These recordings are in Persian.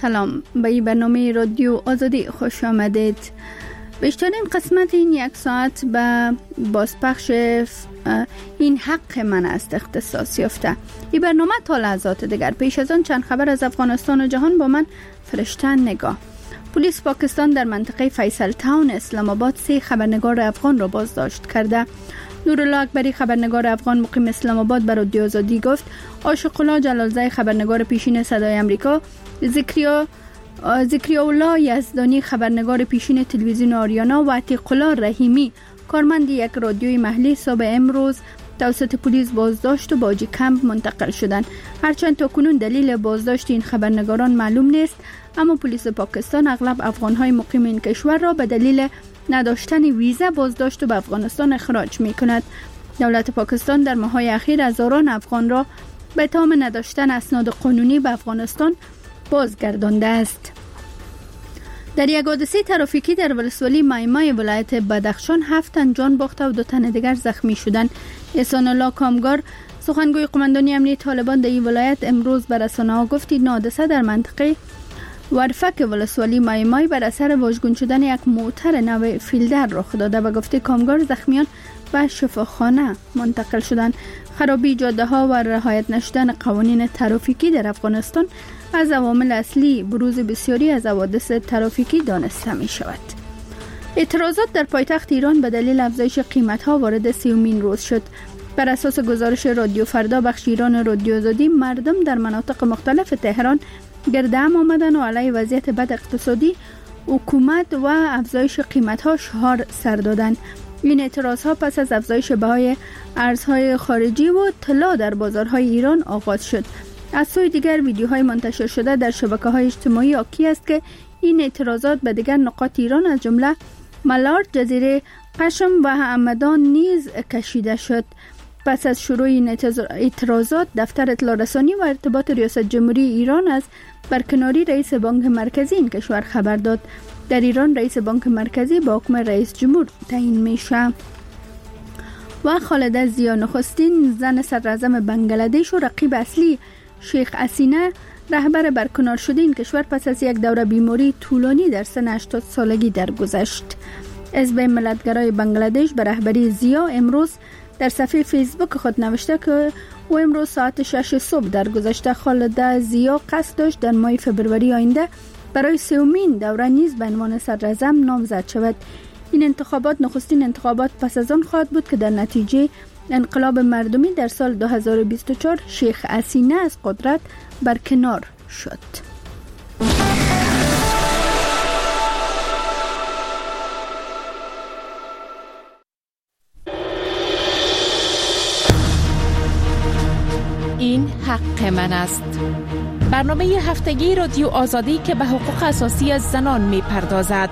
سلام، به این برنامه رادیو آزادی خوش آمدید. بیشترین قسمت این یک ساعت به بازپخش این حق من است اختصاص یافته. این برنامه تا لحظات دیگر. پیش از آن چند خبر از افغانستان و جهان با من فرشته نگاه. پلیس پاکستان در منطقه فیصل تاون اسلام آباد 3 خبرنگار افغان را بازداشت کرده. نورالله اکبری خبرنگار افغان مقیم اسلام آباد به رادیو آزادی گفت عاشق الله جلالزای خبرنگار پیشین صدای آمریکا، ذکریا الله یزدانی خبرنگار پیشین تلویزیون آریانا و عتیق الله رحیمی کارمند یک رادیوی محلی صبح امروز توسط پلیس بازداشت و باجی کمپ منتقل شدند. هرچند تاکنون دلیل بازداشت این خبرنگاران معلوم نیست، اما پلیس پاکستان اغلب افغان‌های مقیم این کشور را به دلیل نداشتن ویزا بازداشت و به افغانستان اخراج می‌کند. دولت پاکستان در ماه‌های اخیر هزاران افغان را به اتهام نداشتن اسناد قانونی به افغانستان بازگردانده است. در یک حادثه ترافیکی در ولسوالی مایمای ولایت بدخشان 7 تن جان باخته و 2 تن دیگر زخمی شدند. احسان الله کامگار سخنگوی قماندانی امنیتی طالبان در این ولایت امروز به رسانه‌ها گفت این حادثه در منطقه ورفک ولسوالی مایمای بر اثر واژگون شدن یک موتر نو فیلدر رخ داده و گفته کامگار زخمیان به شفاخانه منتقل شدند. خرابی جاده‌ها و رعایت نشدن قوانین ترافیکی در افغانستان از عوامل اصلی بروز بسیاری از حوادث ترافیکی دانسته می شود. اعتراضات در پایتخت ایران به دلیل افزایش قیمت‌ها وارد 30مین روز شد. بر اساس گزارش رادیو فردا بخش ایران رادیو آزادی، مردم در مناطق مختلف تهران گرد هم آمدن و علیه وضعیت بد اقتصادی، حکومت و افزایش قیمت‌ها شعار سر دادند. این اعتراض‌ها پس از افزایش بهای ارزهای خارجی و طلا در بازارهای ایران آغاز شد. از سوی دیگر ویدیوهای منتشر شده در شبکه‌های اجتماعی حاکی است که این اعتراضات به دیگر نقاط ایران از جمله ملارد، جزیره قشم و همدان نیز کشیده شد. پس از شروع این اعتراضات، دفتر اطلاع رسانی و ارتباط ریاست جمهوری ایران از برکناری رئیس بانک مرکزی این کشور خبر داد. در ایران رئیس بانک مرکزی با حکم رئیس جمهور تعیین میشه. و خالده زیا نخستین زن صدراعظم بنگلادش و رقیب اصلی شیخ حسینه رهبر برکنار شده این کشور پس از یک دوره بیماری طولانی در سن 80 سالگی درگذشت. حزب ملت‌گرای بنگلادش به رهبری زیا امروز در صفحه فیسبوک خود نوشته که او امروز ساعت 6 صبح درگذشته خالده زیا قصد داشت در ماه فبروری آینده برای 3مین دوره نیز به عنوان صدراعظم نامزد شود. این انتخابات نخستین انتخابات پس از آن خواهد بود که در نتیجه انقلاب مردمی در سال 2024 شیخ حسینه از قدرت برکنار شد. این حق من است. برنامه هفتگی رادیو آزادی که به حقوق اساسی از زنان می پردازد.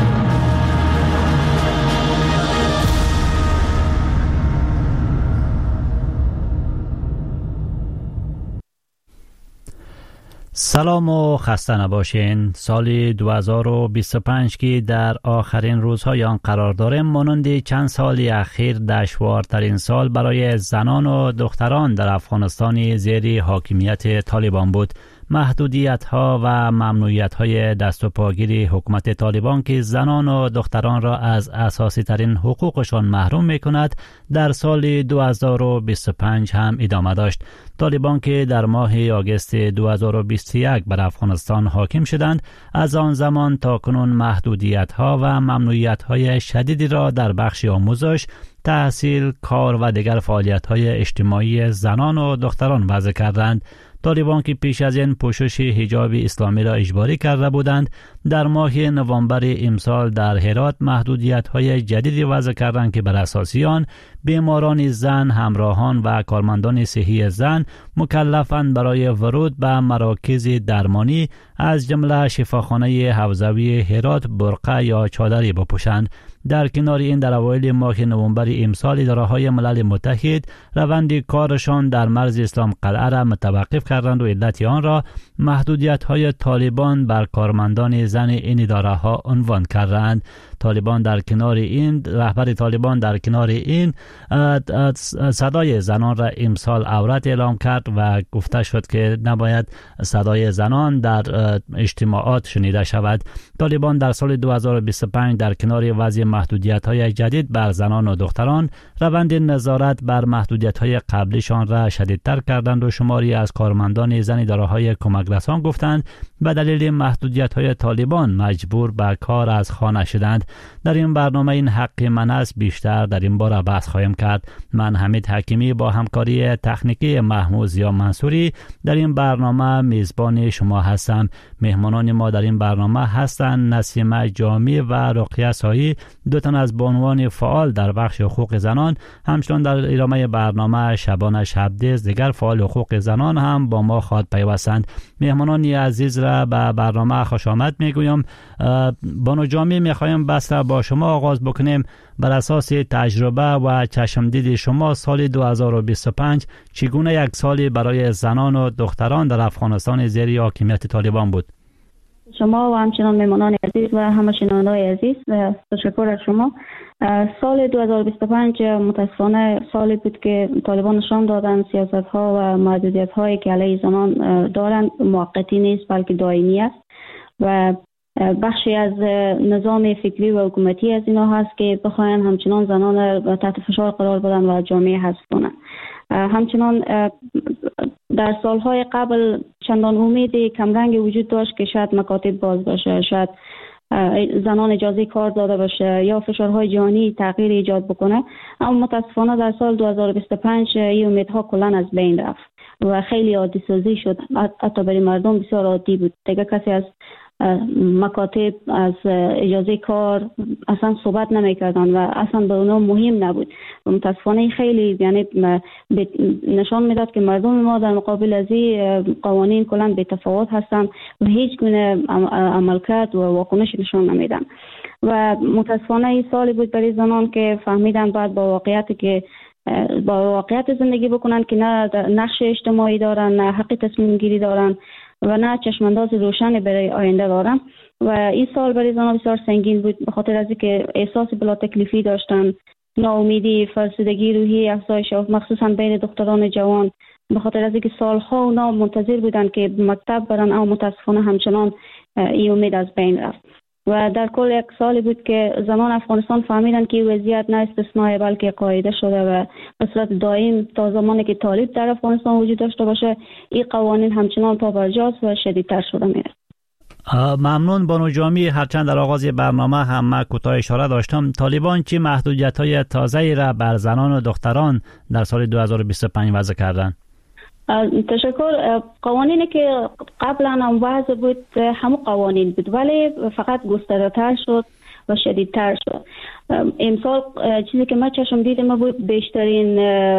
سلام و خسته نباشین. سال 2025 که در آخرین روزهای آن قرار داریم، مانند چند سال اخیر دشوارترین سال برای زنان و دختران در افغانستان زیر حاکمیت طالبان بود. محدودیت‌ها و ممنوعیت‌های دست و پاگیر حکومت طالبان که زنان و دختران را از اساسی ترین حقوقشان محروم می‌کند در سال 2025 هم ادامه داشت. طالبان که در ماه آگوست 2021 بر افغانستان حاکم شدند، از آن زمان تا کنون محدودیت‌ها و ممنوعیت‌های شدیدی را در بخش آموزش، تحصیل، کار و دیگر فعالیت‌های اجتماعی زنان و دختران وضع کردند. طالبان که پیش از این پوشش حجاب اسلامی را اجباری کرده بودند، در ماه نوامبر امسال در هرات محدودیت‌های جدیدی وضع کردند که بر اساس آن بیماران زن، همراهان و کارمندان صحی زن مکلفند برای ورود به مراکز درمانی از جمله شفاخانه حوزوی هرات برقع یا چادری بپوشند. در کنار این در اوایل ماه نوامبر امسال اداره‌های ملل متحد روند کارشان در مرز اسلام قلعه را متوقف کردند و علت آن را محدودیت‌های طالبان بر کارمندان زن این اداره‌ها عنوان کردند. طالبان در کنار این رهبر طالبان در کنار این صدای زنان را امسال عورت اعلام کرد و گفته شد که نباید صدای زنان در اجتماعات شنیده شود. طالبان در سال 2025 در کنار وضع محدودیت‌های جدید بر زنان و دختران روند نظارت بر محدودیت‌های قبلیشان را شدیدتر کردند و شماری از کارمندان زن اداره‌های کمک رسان گفتند به دلیل محدودیت‌های طالبان مجبور به کار از خانه شدند. در این برنامه این حق من است بیشتر در این باره بحث خواهیم کرد. من حمید حکیمی با همکاری تکنیکی محمود یا منصوری در این برنامه میزبان شما هستم. مهمانان ما در این برنامه هستند نسیمه جامی و رقیه سایی، دو تن از بانوان فعال در بخش حقوق زنان. همچنان در ادامه برنامه شبانه شبدیز دیگر فعال حقوق زنان هم با ما خواهد پیوستند. مهمانان عزیز را به برنامه خوش آمد میگویم. بانو جامی میخوایم بحث را با شما آغاز بکنیم. بر اساس تجربه و چشمدید شما سال 2025 چگونه یک سالی برای زنان و دختران در افغانستان زیر حاکمیت طالبان بود؟ شما و همچنان مهمانان عزیز و همه شنونده‌های عزیز تشکر از شما. سال 2025 متاسفانه سالی بود که طالبان نشان دادن سیاست‌ها و محدودیت‌هایی که علیه زنان دارند موقتی نیست بلکه دائمی است و بخشی از نظام فکری و حکومتی از اینا هست که بخواین همچنان زنان را تحت فشار قرار بدن و جامعه حذف کنند. همچنان در سالهای قبل چندان امیدی کمرنگ وجود داشت که شاید مکاتب باز باشه، شاید زنان اجازه کار داده باشه یا فشارهای جهانی تغییر ایجاد بکنه، اما متاسفانه در سال 2025 این امیدها کلا از بین رفت و خیلی عادی سازی شد. حتی برای مردم بسیار عادی بود. دیگه کسی از مکاتب از اجازه کار اصلا صحبت نمی‌کردن و اصلا به اونا مهم نبود. متاسفانه خیلی یعنی نشان میداد که مردم ما در مقابل از این قوانین کلا بی‌تفاوت هستند و هیچ گونه عملکرد و واکنش نشان نمیدن. و متاسفانه این سالی بود برای زنان که فهمیدن بعد با واقعیت زندگی بکنن که نه نقش اجتماعی دارن، نه حق تصمیم گیری دارن و نه چشمانداز روشن برای آینده دارن. و این سال برای زنان بسیار سنگین بود به خاطر از اینکه احساس بلا تکلیفی داشتن، ناامیدی، فرسودگی روحی افزایش یافت، مخصوصا بین دختران جوان، به خاطر از اینکه سالها اونا منتظر بودن که مکتب برن اما متاسفانه همچنان این امید از بین رفت. و در کل یک سالی بود که زنان افغانستان فهمیدن که این وضعیت نه استثنایی بلکه قاعده شده و به صورت دائم تا زمانی که طالب در افغانستان وجود داشته باشه این قوانین همچنان پابرجاست و شدیدتر شده میره. ممنون بانو جامی. هرچند در آغاز برنامه هم کوتاه اشاره داشتم، طالبان چه محدودیت‌های تازه‌ای را بر زنان و دختران در سال 2025 وضع کردند؟ تشکر. قوانینی که قبلا هم وضع بود همون قوانین بود ولی فقط گسترده‌تر شد و شدیدتر شد. امسال چیزی که من چشم دیدم بود بیشترین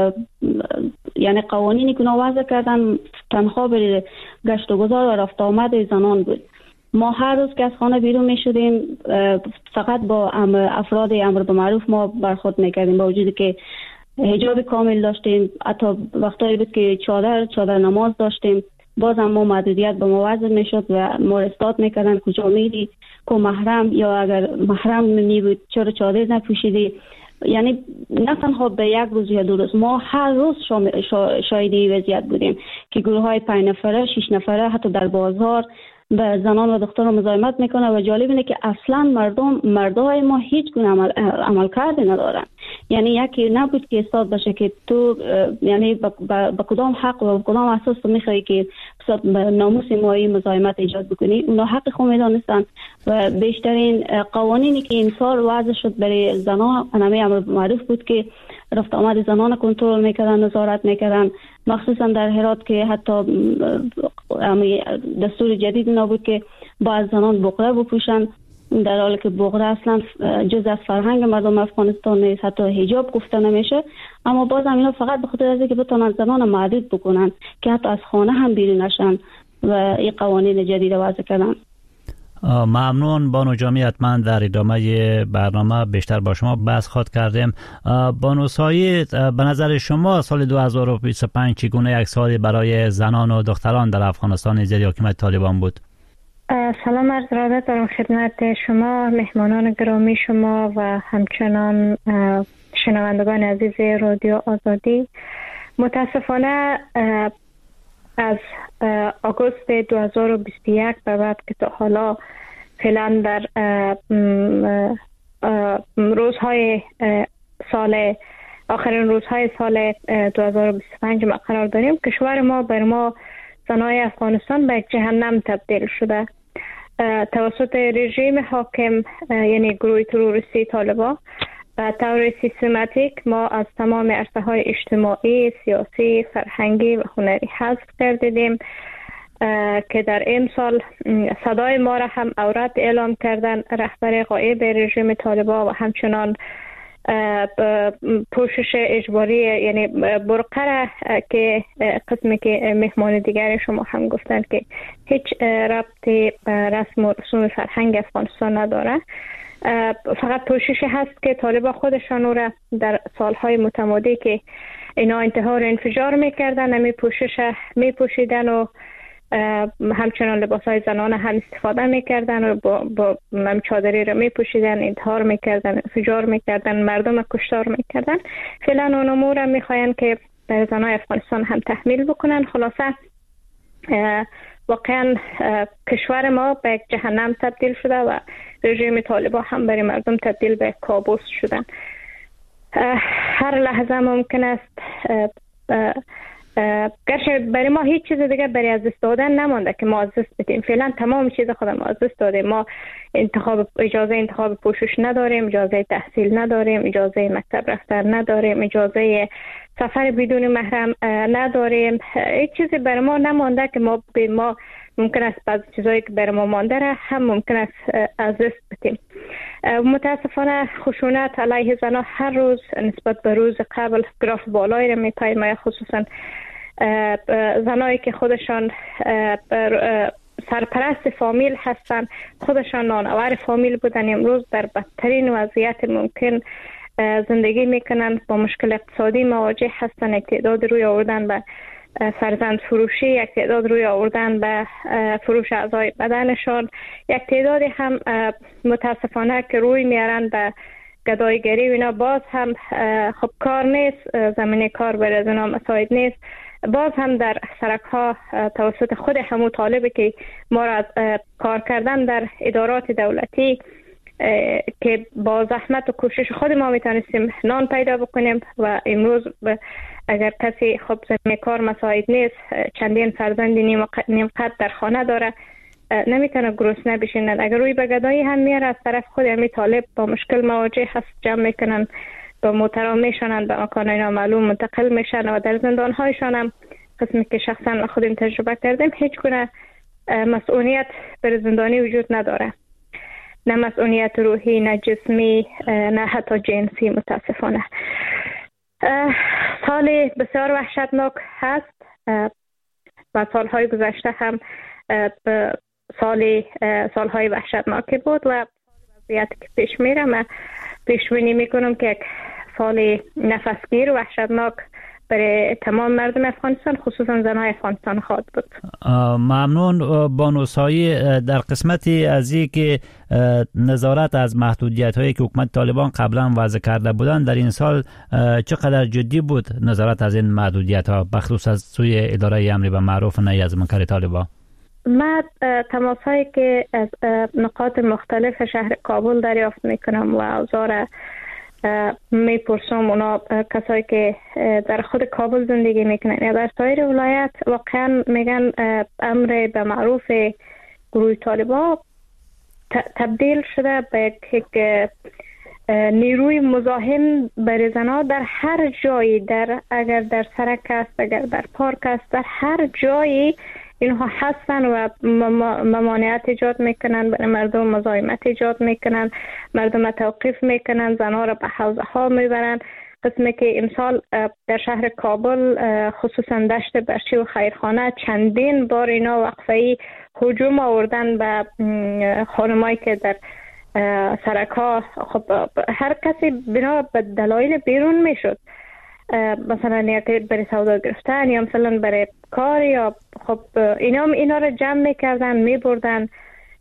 یعنی قوانینی که وضع کردن تنها برای گشت و گذار و رفت آمد زنان بود. ما هر روز که از خانه بیرون می شدیم فقط با افراد امر به معروف ما برخورد میکردیم با وجودی که حجاب کامل داشتیم، حتی وقتایی بود که چادر نماز داشتیم باز هم ما محدودیت به ما وضع میشد و ما استاد میکردن کجا میری کو محرم یا اگر محرم می بود چرا چادر نپوشیدی. یعنی نه تنها به یک روز یا دو روز، ما هر روز شاهد این وضعیت بودیم که گروه های 5 نفره 6 نفره حتی در بازار به زنان و دختران مزاحمت میکنه و جالب اینه که اصلا مردای ما هیچ گونه عمل کرده ندارن. یعنی یکی نبود که استاد باشه که تو یعنی با کدام حق و کدام اساس تو میخوای که ناموس مایی مزاحمت ایجاد بکنی. اونا حق خود میدانستن و بیشترین قوانینی که این سال وضع شد برای زنان همه امر معروف بود که رفت آمد زنان کنترل میکردن، نظارت میکردن، مخصوصا در هرات که حتی دستور جدید نبود که باید زنان بقره بپوشن، در حالی که بقره اصلا جز از فرهنگ مردم افغانستان نیست، حتی حجاب گفته نمیشه. اما باز هم اینا فقط به خاطر از اینکه بتونن زنان محدود بکنن که حتی از خانه هم بیرون نشن و این قوانین جدید وضع کردن. ممنون بانو جامی. حتما در ادامه برنامه بیشتر با شما بحث خواهد کردیم. بانو سایی، به نظر شما سال 2025 چگونه یک سالی برای زنان و دختران در افغانستان زیر حکومت طالبان بود؟ سلام عرض ارادت دارم خدمت شما، مهمانان گرامی شما و همچنان شنوندگان عزیز رادیو آزادی. متاسفانه از آگوست 2021 به بعد که تا حالا فعلا در روزهای آخرین روزهای سال 2025 ما قرار داریم. کشور ما بر ما زنای افغانستان به یک جهنم تبدیل شده توسط رژیم حاکم، یعنی گروه تروریستی طالبان. به طور سیستماتیک ما از تمام عرصه‌های اجتماعی، سیاسی، فرهنگی و هنری حذف کردیم که در این سال صدای ما را هم عورت اعلام کردن رهبر غایب رژیم طالبان و همچنان پوشش اجباری، یعنی برقه که قسمی که مهمان دیگر شما هم گفتند که هیچ ربطی به رسم و رسوم فرهنگ افغانستان نداره، فقط پوشش هست که طالبان خودشان را در سالهای متمادی که اینا انتحار انفجار میکردن نمی پوشش میپوشیدن و همچنان لباسهای زنانه هم استفاده میکردن و با چادری را میپوشیدن، انتحار میکردن، انفجار میکردن، مردم کشتار میکردن. فعلا اون امور را میخواین که در زنای افغانستان هم تحمیل بکنن. خلاصه واقعا کشور ما به یک جهنم تبدیل شده و رژیم طالبان هم برای مردم تبدیل به کابوس شدن. هر لحظه ممکن است گرچه برای ما هیچ چیز دیگه برای از دست دادن نمانده که ما از دست بدیم. فعلا تمام چیز خودم ما از دست دادیم. ما اجازه انتخاب پوشش نداریم، اجازه تحصیل نداریم، اجازه مکتب رفتن نداریم، اجازه سفر بدون محرم نداریم. هیچ چیزی برای ما نمانده که ما ممکن است بعضی چیزایی که برای ما مانده را هم ممکن است از دست بدیم. متاسفانه خشونت علیه زنان هر روز نسبت به روز قبل گراف بالایی را می‌پیماید، خصوصا زنایی که خودشان سرپرست فامیل هستند، خودشان نانآور فامیل بودن، امروز در بدترین وضعیت ممکن زندگی میکنن، با مشکل اقتصادی مواجه هستند. یک تعداد روی آوردن به فرزند فروشی، یک تعداد روی آوردن به فروش اعضای بدنشان، یک تعدادی هم متاسفانه که روی میارن به گدایگری و اینا. باز هم خب کار نیست، زمینه کار برای از اینا مساعد نیست. باز هم در سرک ها توسط خود همون طالبه که ما را از کار کردن در ادارات دولتی که با زحمت و کوشش خود ما میتونستیم نان پیدا بکنیم و امروز اگر کسی خب زمینه کار مساعد نیست، چندین فرزند نیم قد در خانه داره، نمیتونه گرسنه بشینن. اگر روی به گدایی هم میاره از طرف خود همی طالب با مشکل مواجه هست، جمع میکنن با محترم میشنن به مکان نامعلوم منتقل میشن و در زندان هایشان هم قسمی که شخصا خودم تجربه کردیم هیچ گونه مسئولیت بر زندانی وجود نداره، نه مسئولیت روحی، نه جسمی، نه حتی جنسی. متاسفانه سال بسیار وحشتناک هست و سالهای گذشته هم سالهای وحشتناکی بود و وضعیتی که پیش میره من پیش بینی میکنم که یک سال نفسگیر و وحشتناک برای تمام مردم افغانستان، خصوصا زنای افغانستان خواهد بود. ممنون بانوسایی. در قسمتی از این که نظارت از محدودیت هایی که حکومت طالبان قبلا وضع کرده بودند، در این سال چقدر جدی بود نظارت از این محدودیت ها بخصوص از سوی اداره امر به معروف و نهی از منکر طالبان؟ من تماس هایی که از نقاط مختلف شهر کابل دریافت میکنم و اوضاع میپرسم، اونا کسایی که در خود کابل زندگی میکنن یا در سایر ولایت، واقعا میگن امر به معروف گروه طالبان تبدیل شده به یک نیروی مزاحم برای زنها در هر جایی، اگر در سرک است، اگر در پارک است، در هر جایی اینها هستن و ممانعت ایجاد میکنن برای مردم، مزاحمت ایجاد میکنن، مردم توقیف میکنن، زنها را به حوزه ها میبرن. قسمی که امسال در شهر کابل خصوصا دشت برچی و خیرخانه چندین بار اینا وقفه‌ای هجوم آوردن به خانمایی که در سرک ها، خب هر کسی بنا به دلایل بیرون میشد، مثلا یا که برای سودا گرفتن یا مثلا برای کار، یا خب اینا را جمع میکردن میبردن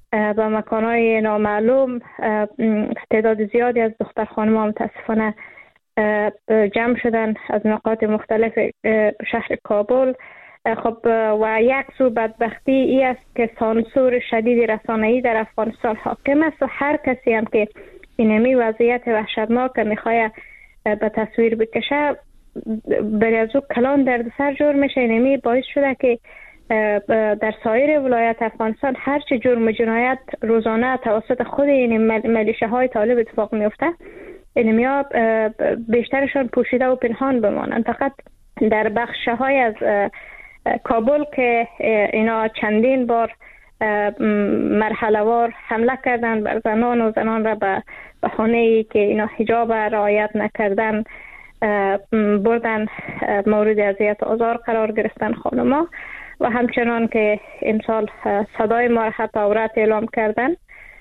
به مکانهای نامعلوم. تعداد زیادی از دختر خانم‌ها متاسفانه جمع شدن از نقاط مختلف شهر کابل. خب و یک سو بدبختی ای است که سانسور شدید رسانه‌ای در افغانستان حاکم است و هر کسی هم که اینمی وضعیت وحشتناک میخواه به تصویر بکشه برای از او کلان دردسر جور میشه. اینمی باعث شده که در سایر ولایت افغانستان هرچی جرم و جنایت روزانه توسط خود این ملیشه های طالب اتفاق میفته، اینمی ها بیشترشان پوشیده و پنهان بمانند. فقط در بخش های از کابل که اینا چندین بار مرحله وار حمله کردن بر زنان و زنان را به بهانه‌ای که اینا حجاب رعایت نکردن بردن مورد اذیت و آزار قرار گرفتن خانم‌ها و همچنان که امسال صدای ما را حتی عورت اعلام کردن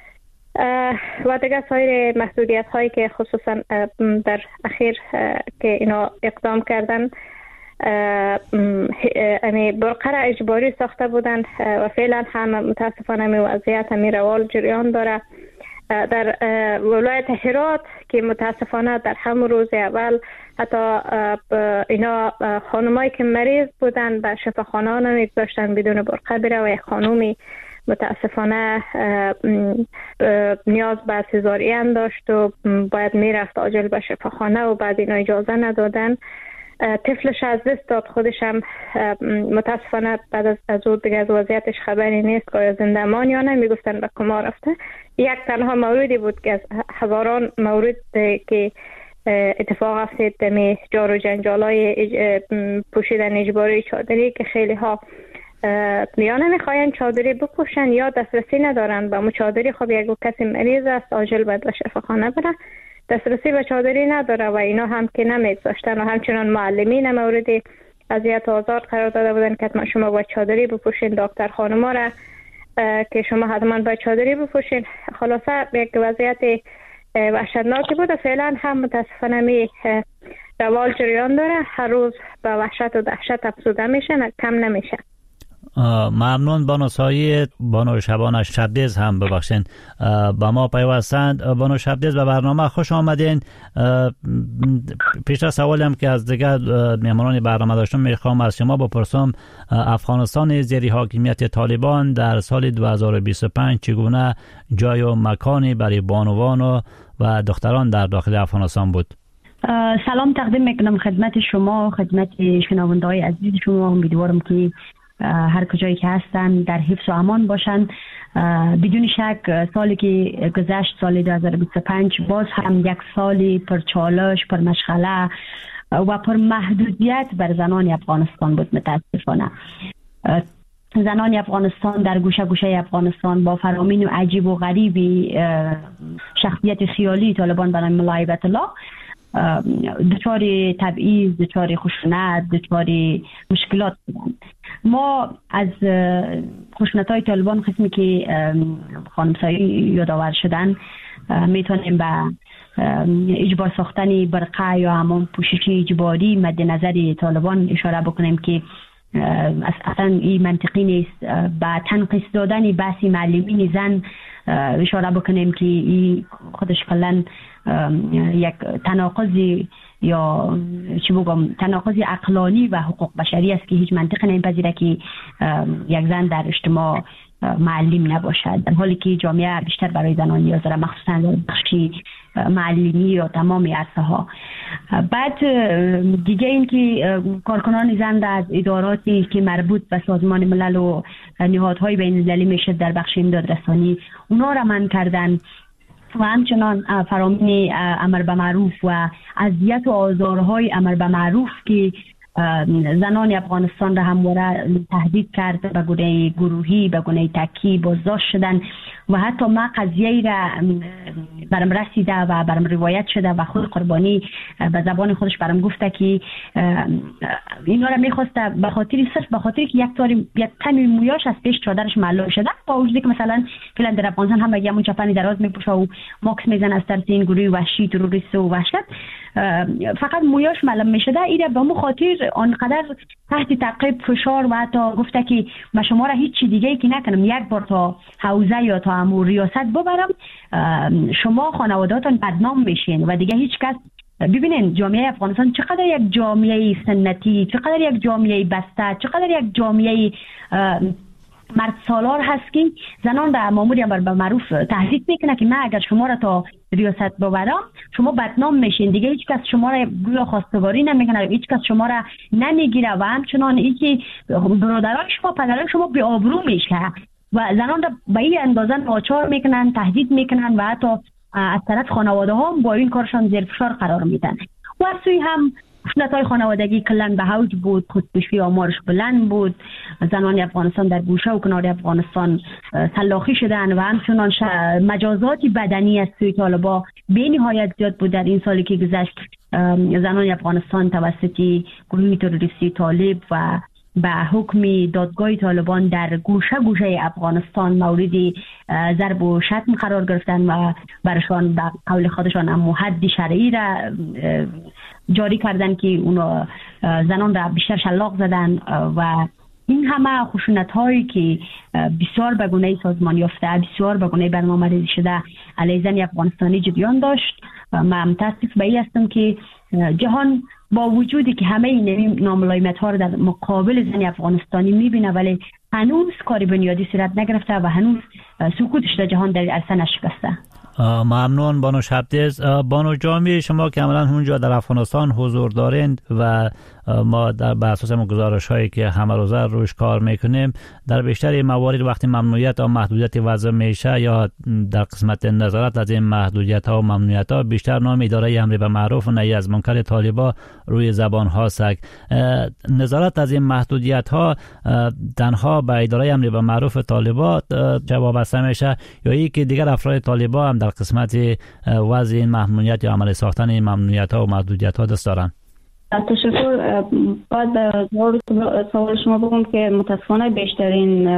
و دیگه سایر محدودیت هایی که خصوصا در اخیر که اینا اقدام کردن برقه را اجباری ساخته بودن و فعلا هم متاسفانه وضعیت روال جریان داره. در ولایت هرات که متاسفانه در همون روز اول حتی اینا خانمایی که مریض بودن به شفاخانه ها نمیگذاشتن بدون برقه بره و یک خانومی متاسفانه نیاز به سزارین داشت و باید میرفت عاجل به شفاخانه و بعد اینا اجازه ندادن. طفلش از دست داد، خودش هم متاسفانه بعد از او دیگه از وضعیتش خبری نیست که زنده مان یا نه، میگفتن به کما رفته. یک تنها موردی بود که از هزاران مورد که اتفاق افتاد می جار و جنجالای پوشیدن اجباری چادری که خیلی ها یا نمیخواین چادری بپوشن یا دسترسی ندارن به مو چادری. خب یک کسی مریض است عاجل باید به شفاخانه بره، دسترسی به چادری نداره و اینا هم که نمیگذاشتن و همچنان معلمین مورد اذیت و آزار قرار داده بودن که حتما شما باید چادری بپوشین، دکتر خانما را که شما حتما باید چادری بپوشین. خلاصه یک وضعیت وحشتناکی بود و فعلا هم متاسفانه می روال جریان داره، هر روز به وحشت و دهشت افزوده میشه، کم نمیشه. ممنون بانو شبانه شبدیز هم ببخشین با ما پیوستند. بانو شبدیز به برنامه خوش آمدین. پیشتر سوالی هم که از دیگر مهمانان برنامه داشتم میخوام از شما بپرسم، افغانستان زیر حاکمیت طالبان در سال 2025 چگونه جای و مکانی برای بانوان و دختران در داخل افغانستان بود؟ سلام تقدیم میکنم خدمت شما، خدمت شنونده‌های عزیز شما. امیدوارم که هر کجایی که هستن در حفظ و امان باشن. بدون شک سالی که گذشت، سال 2025 باز هم یک سالی پر چالش، پر مشغله و پر محدودیت بر زنان افغانستان بود. متاسفانه زنان افغانستان در گوشه گوشه افغانستان با فرامین و عجیب و غریبی شخصیت خیالی طالبان به نام ملا هیبت الله دچار تبعیض، دچار خشونت، دچار مشکلات بودن. ما از خشونت‌های طالبان قسمی که خانم سایی یادآور شدن میتونیم به اجبار ساختن برقه یا همون پوشش اجباری مد نظر طالبان اشاره بکنیم که اصلا این منطقی نیست. به تنقیص دادن بحث معلمین زن اشاره بکنیم که این خودش کلن یک تناقضی یا چی بگم تناقضی عقلانی و حقوق بشری است که هیچ منطق نمیپذیره که یک زن در اجتماع معلم نباشد، در حالی که جامعه بیشتر برای زنان نیاز داره، مخصوصا در بخشی معلمی یا تمام عرصه ها. بعد دیگه این که کارکنان زن از اداراتی که مربوط به سازمان ملل و نهادهای بین المللی میشه در بخش امداد رسانی اونا را منع کردن و همچنان فرامین امر به معروف و اذیت و آزارهای امر به معروف که زنان افغانستان را همواره تهدید کرد به گونه گروهی، به گونه تکی بازداشت شدن و حتی ما قضیه را برم رسیده و برم روایت شده و خود قربانی به زبان خودش برم گفته که اینا را میخواسته به خاطر صرف به خاطر که یک تن مویاش از پیش چادرش معلوم شده، با وجودی که مثلا فعلا در افغانستان هم بگیم اون چپنی دراز میپوشه و ماکس میزن از ترس این گروه وحشی تروریست و وحشت فقط مویاش معلوم میشده، ایره به مو خاطر آنقدر تحت تعقیب فشار و حتی گفته که من شما را هیچ چی دیگه ای که نکنم، یک بار تا حوزه یا تا امور ریاست ببرم شما خانوادهاتون بدنام میشین و دیگه هیچ کس. ببینین جامعه افغانستان چقدر یک جامعه سنتی، چقدر یک جامعه بسته، چقدر یک جامعه مرد سالار هست که زنان در ماموری به معروف تهدید میکنه که من اگر شما را تا ریاست ببرم شما بدنام میشین، دیگه هیچ کس شما را گویا خواستگاری نمیکنه، هیچ کس شما را نمیگیره و همچنان اینکه برادران شما پدران شما بی آبرو میشه و زنان را به این اندازه ناچار میکنن، تهدید میکنن و حتی از طرف خانواده ها با این کارشان زیر فشار قرار میدن. و از سوی هم خشونت‌های خانوادگی کلاً به اوج بود، خودکشی آمارش بلند بود، زنان افغانستان در گوشه و کنار افغانستان سلاخی شدن و همچنان مجازات بدنی از سوی طالبان به نهایت زیاد بود. در این سالی که گذشت زنان افغانستان توسط گروه تروریستی طالب و به حکم دادگاه طالبان در گوشه افغانستان مورد ضرب و شتم قرار گرفتن و برشان به قول خودشان هم حد شرعی را جاری کردن که اونو زنان را بیشتر شلاق زدن و این همه خشونت هایی که بسیار به گونه سازمان یافته، بسیار به گونه برنامه‌ریزی شده علیه زن افغانستانی جریان داشت. من متاسف به این هستم که جهان با وجودی که همه این ناملایمت ها رو در مقابل زن افغانستانی میبینه ولی هنوز کاری بنیادی صورت نگرفته و هنوز سکوتش در جهان در عرصه نشکسته. ممنون بانو شبدیز. بانو جامی، شما که عملا اونجا در افغانستان حضور دارین و ما در بر اساس گزارش هایی که همه روزه روش کار میکنیم در بیشتر موارد وقتی ممنوعیت یا محدودیت وضع میشه یا در قسمت نظارت از این محدودیت ها و ممنوعیت ها بیشتر نام اداره امر به معروف و نهی از منکر طالبان روی زبان هاست. نظارت از این محدودیت ها تنها به اداره امر به معروف طالبان وابسته میشه یا ای که دیگر افراد طالبان هم در قسمت وضع این ممنوعیت یا عمل ساختن این ممنوعیت ها و محدودیت ها دست دارن؟ تشکر. باید سوال شما بگم که متاسفانه بیشترین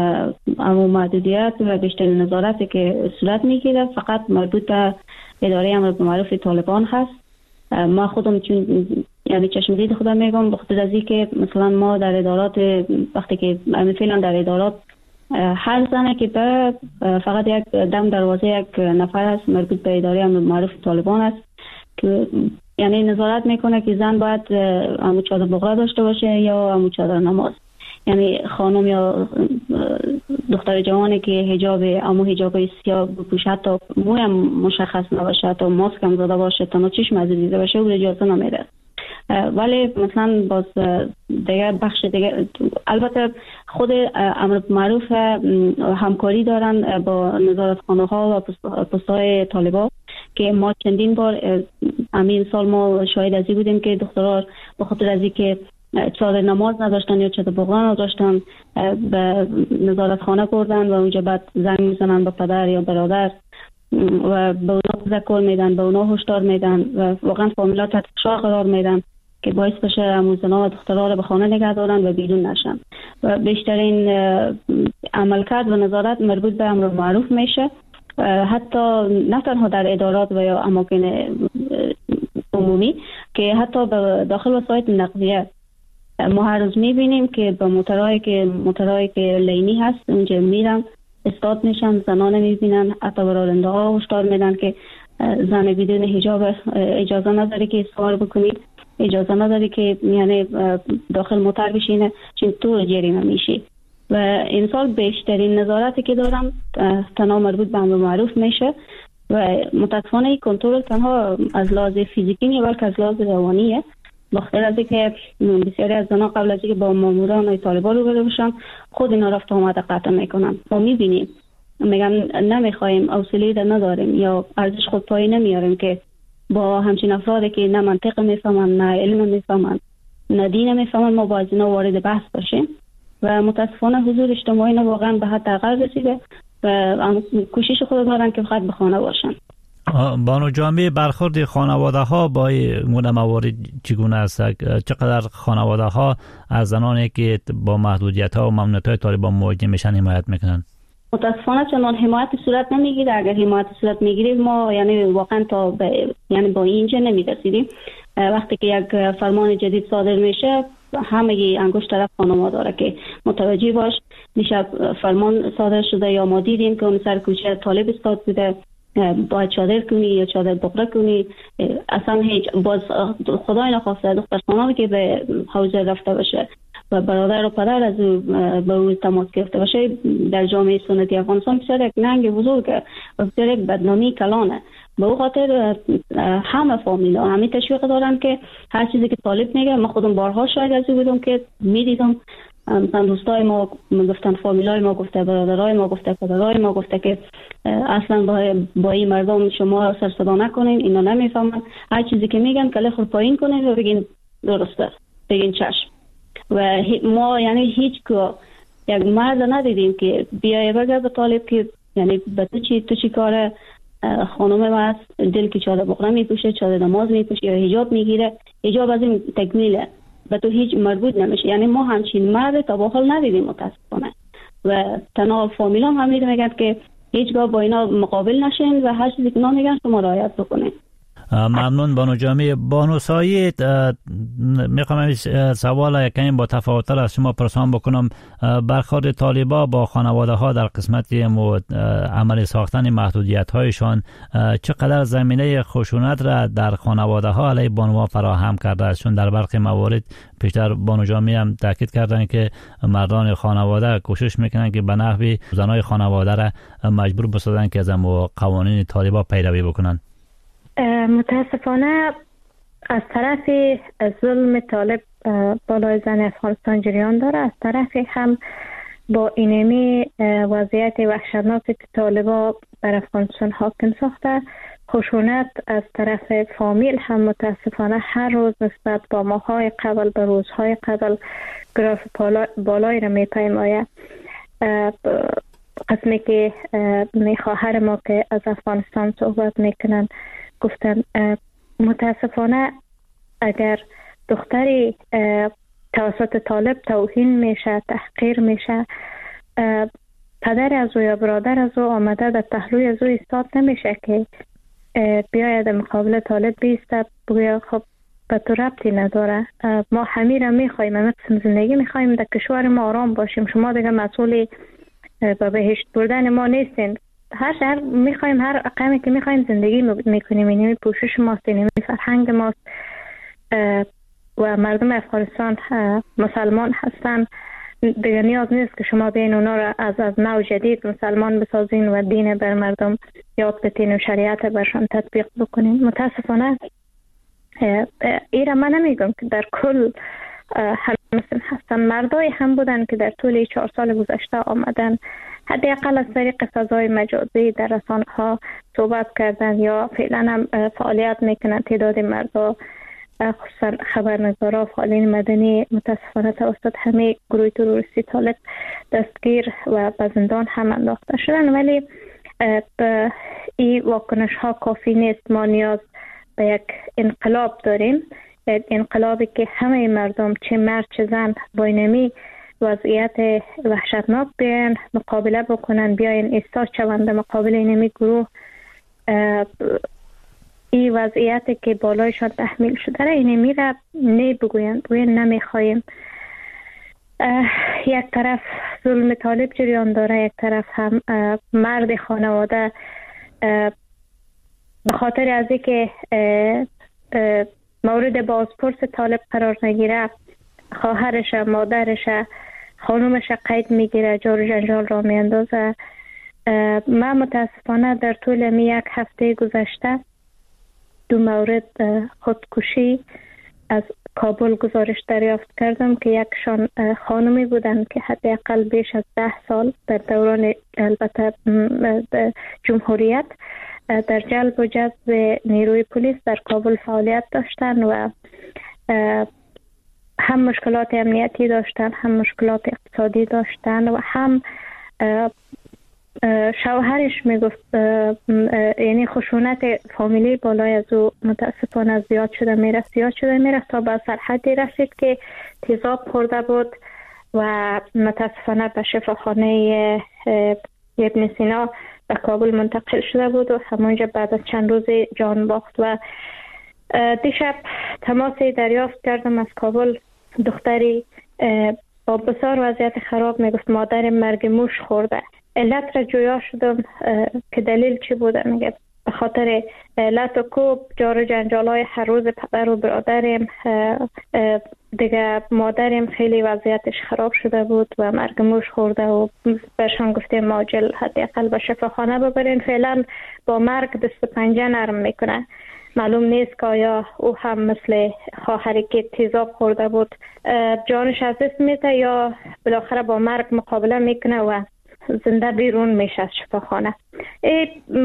محدودیت و بیشترین نظارتی که صورت میگیره فقط مربوط به اداره امر به معروف طالبان هست. ما خودم چون یعنی چشم دید خودم میگم بخاطر از اینکه مثلا ما در ادارات وقتی که فعلا در ادارات هر زنه که به فقط یک دم دروازه یک نفر است مربوط به اداره امر به معروف طالبان است که یعنی نظارت میکنه که زن باید عمو چادر بغرا داشته باشه یا عمو چادر نماز. یعنی خانم یا دختر جوانی که حجاب سیاه بپوشه تا موی هم مشخص نباشه تا ماسک هم زده باشه تا چشم از دیده باشه او اجازه نمیده. ولی مثلا باز دیگه بخش دیگه البته خود امر به معروف همکاری دارن با نظارتخانه ها و پست‌های طالبان که ما چندین بار همین سال ما شاهد از این بودیم که دخترها به خاطر از اینکه چادر نماز نداشتن یا چادر بغرا نداشتن به نظارتخانه بردن و اونجا بعد زنگ میزنن به پدر یا برادر و به اونا تذکر میدن، به اونا هشدار میدن و واقعا فامیلا تحت فشار قرار میدن که باعث بشه اموزنا و دخترها رو به خانه نگه دارن و بیرون نشن. و بیشترین عملکرد و نظارت مربوط به امر معروف میشه، حتی نه تنها در ادارات و یا اماکن عمومی که حتی به داخل وسایط نقلیه. ما هر روز میبینیم که به موترهایی که لینی هست اونجا میرن استاد میشن، زنان میبینن، حتی به راننده ها هشدار میدن که زن بدون حجاب اجازه نداره که سوار بکنید، اجازه نداره که یعنی داخل موتر بشینه چون تو جریمه میشی. و این سال بیشترین نظارتی که دارم تنها مربوط به امر معروف میشه و متاسفانه این کنترل تنها از لحاظ فیزیکی نیست بلکه از لحاظ روانیه. بخاطر از اینکه بسیاری از زنان قبل از اینکه با ماموران طالبان روبرو بشن خود اینا رفت آمد قطع میکنن. ما میبینیم میگن نمیخوایم، حوصله نداریم یا ارزش خودپایی نمیاریم که با همچین افرادی که نه منطق میفهمن، نه علم میفهمن، نه دین میفهمن ما با از اینا وارد بحث باشیم. و متاسفانه حضور اجتماعی نه واقعا به حداقل رسیده و کوشش خود دارن که فقط به خانه باشن. بانو جامی، برخورد خانواده ها با این موارد چگونه است؟ چقدر خانواده ها از زنانی که با محدودیت ها و ممنوعیت های طالبان مواجه میشن حمایت میکنن؟ متاسفانه چنان حمایت صورت نمیگیره. اگر حمایت صورت میگیره ما یعنی واقعا تا یعنی با اینجا نمیرسیدیم. وقتی که یک فرمان جدید صادر میشه همگی انگشت طرف خانم داره که متوجه باش. دیشب فرمان صادر شده یا ما دیدیم که اون سر کوچه طالب استاد بوده، باید چادر کنی یا چادر بقره کنی. اصلا هیچ باز خدای نخواسته دختر خانم که به حوزه رفته باشه و برادر و پدر از او به او تماس گرفته باشه در جامعه سنتی افغانستان بسیار یک ننگ بزرگه و بسیار یک بدنامی کلانه. به او خاطر همه فامیلا همه تشویق دارن که هر چیزی که طالب میگه، من خودم بارها شاید از او بودم که میدیدم مثلا دوستای ما گفتن، فامیلای ما گفته، برادرای ما گفته، پدرای ما گفته که اصلا با این مردم شما سر صدا نکنین، اینا نمیفهمن، هر چیزی که میگن کله خود پایین کنین و بگین درسته، بگین چشم. و ما یعنی هیچ که یک مرد ندیدیم که بیایه بگه به طالب که یعنی به تو چی کاره، خانم ما است دل که چادر بقره میپوشه، چادر نماز میپوشه یا حجاب میگیره، حجاب از این تکمیله به تو هیچ مربوط نمیشه. یعنی ما همچین مرد تا به حال ندیدیم متاسفانه و تنها فامیلا هم میگن که هیچگاه با اینا مقابل نشین و هر چیزی که اینا میگن شما رعایت بکنین. ممنون بانو جامی. بانو سایید، میخوام سوال یکمی با تفاوت‌تر از شما پرسان بکنم. برخورد طالبا با خانواده ها در قسمت عملی ساختن محدودیت هایشان چقدر زمینه خشونت را در خانواده ها علیه بانوها فراهم کرده است؟ چون در برخی موارد پیشتر بانو جامی هم تاکید کردن که مردان خانواده کوشش میکنن که به نحوی زنای خانواده را مجبور بسازن که از قوانین طالبا پیروی بکنن. متاسفانه از طرف ظلم طالب بالای زن افغانستان جریان داره، از طرفی هم با اینمی وضعیت وحشتناکی که طالبا بر افغانستان حاکم ساخته، خشونت از طرف فامیل هم متاسفانه هر روز نسبت با ماهای قبل به روزهای قبل گراف بالای را میپیماید. قسمی که خواهر ما که از افغانستان صحبت میکنن گفتن متاسفانه اگر دختری توسط طالب توهین میشه، تحقیر میشه، پدر از او یا برادر از او آمده در پهلوی از او ایستاد نمیشه که بیاید مقابل طالب بیستد بگوید خب به تو ربطی نداره، ما همه را میخواییم، همه قسم زندگی میخواییم، در کشور ما آرام باشیم، شما دیگه مسئول به بهشت بردن ما نیستین، هر شهر میخوایم، هر اقامی که میخوایم زندگی میکنیم، اینمی پوشش ماست، اینمی فرهنگ ماست و مردم افغانستان مسلمان هستن، دیگه نیاز نیست که شما بین اونا را از نو جدید مسلمان بسازین و دین بر مردم یاد بتین و شریعت برشان تطبیق بکنین. متاسفانه ایرا من نمیگم که در کل هم مسلم هستن، مردای هم بودن که در طول 4 سال گذشته آمدن حداقل از طریق فضای مجازی در رسانه ها صحبت کردن یا فعلا هم فعالیت میکنن. تعداد مردا خصوصا خبرنگارا، فعالین مدنی متاسفانه توسط همه گروه تروریستی طالب دستگیر و به زندان هم انداخته شدن، ولی این واکنش ها کافی نیست. ما نیاز به یک انقلاب داریم، انقلابی که همه مردم چه مرد چه زن با اینمی وضعیت وحشتناک بیاین مقابله بکنن، بیاین ایستاد شوند مقابل اینمی گروه. این وضعیتی که بالایشان تحمیل شده را اینمی را بگوین نمیخوایم. یک طرف ظلم طالب جریان داره، یک طرف هم مرد خانواده به خاطر از اینکه مورد بازپرس طالب قرار نگیره، خواهرش، مادرش، خانومش قید میگیره، جار و جنجال را میاندازه. من متاسفانه در طول یک هفته گذشته 2 مورد خودکشی از کابل گزارش دریافت کردم که یکشان خانمی بودند که حداقل بیش از 10 سال در دوران البته جمهوریت در جلب و جذب نیروی پلیس در کابل فعالیت داشتن و هم مشکلات امنیتی داشتن، هم مشکلات اقتصادی داشتن و هم شوهرش میگفت یعنی خشونت فامیلی بالای از او متاسفانه زیاد شده میره تا به سرحدی رسید که تیزاب خورده بود و متاسفانه به شفاخانه ابن سینا به کابل منتقل شده بود و همونجا بعد از چند روز جان باخت. و دیشب تماسی دریافت کردم از کابل. دختری با بسیار وضعیت خراب میگفت مادر مرگ موش خورده. علت را جویا شدم که دلیل چی بوده. میگه به خاطر لط و کوب جار و جنجالای هر روز پدر و برادرم، دیگه مادرم خیلی وضعیتش خراب شده بود و مرگ موش خورده و بهشان گفتیم ماجل حداقل به شفاخانه ببرین. فعلا با مرگ دست پنجه نرم میکنه. معلوم نیست که آیا او هم مثل خواهری که تیزاب خورده بود جانش از دست میده یا بالاخره با مرگ مقابله میکنه و زنده بیرون میشه از شفاخانه. این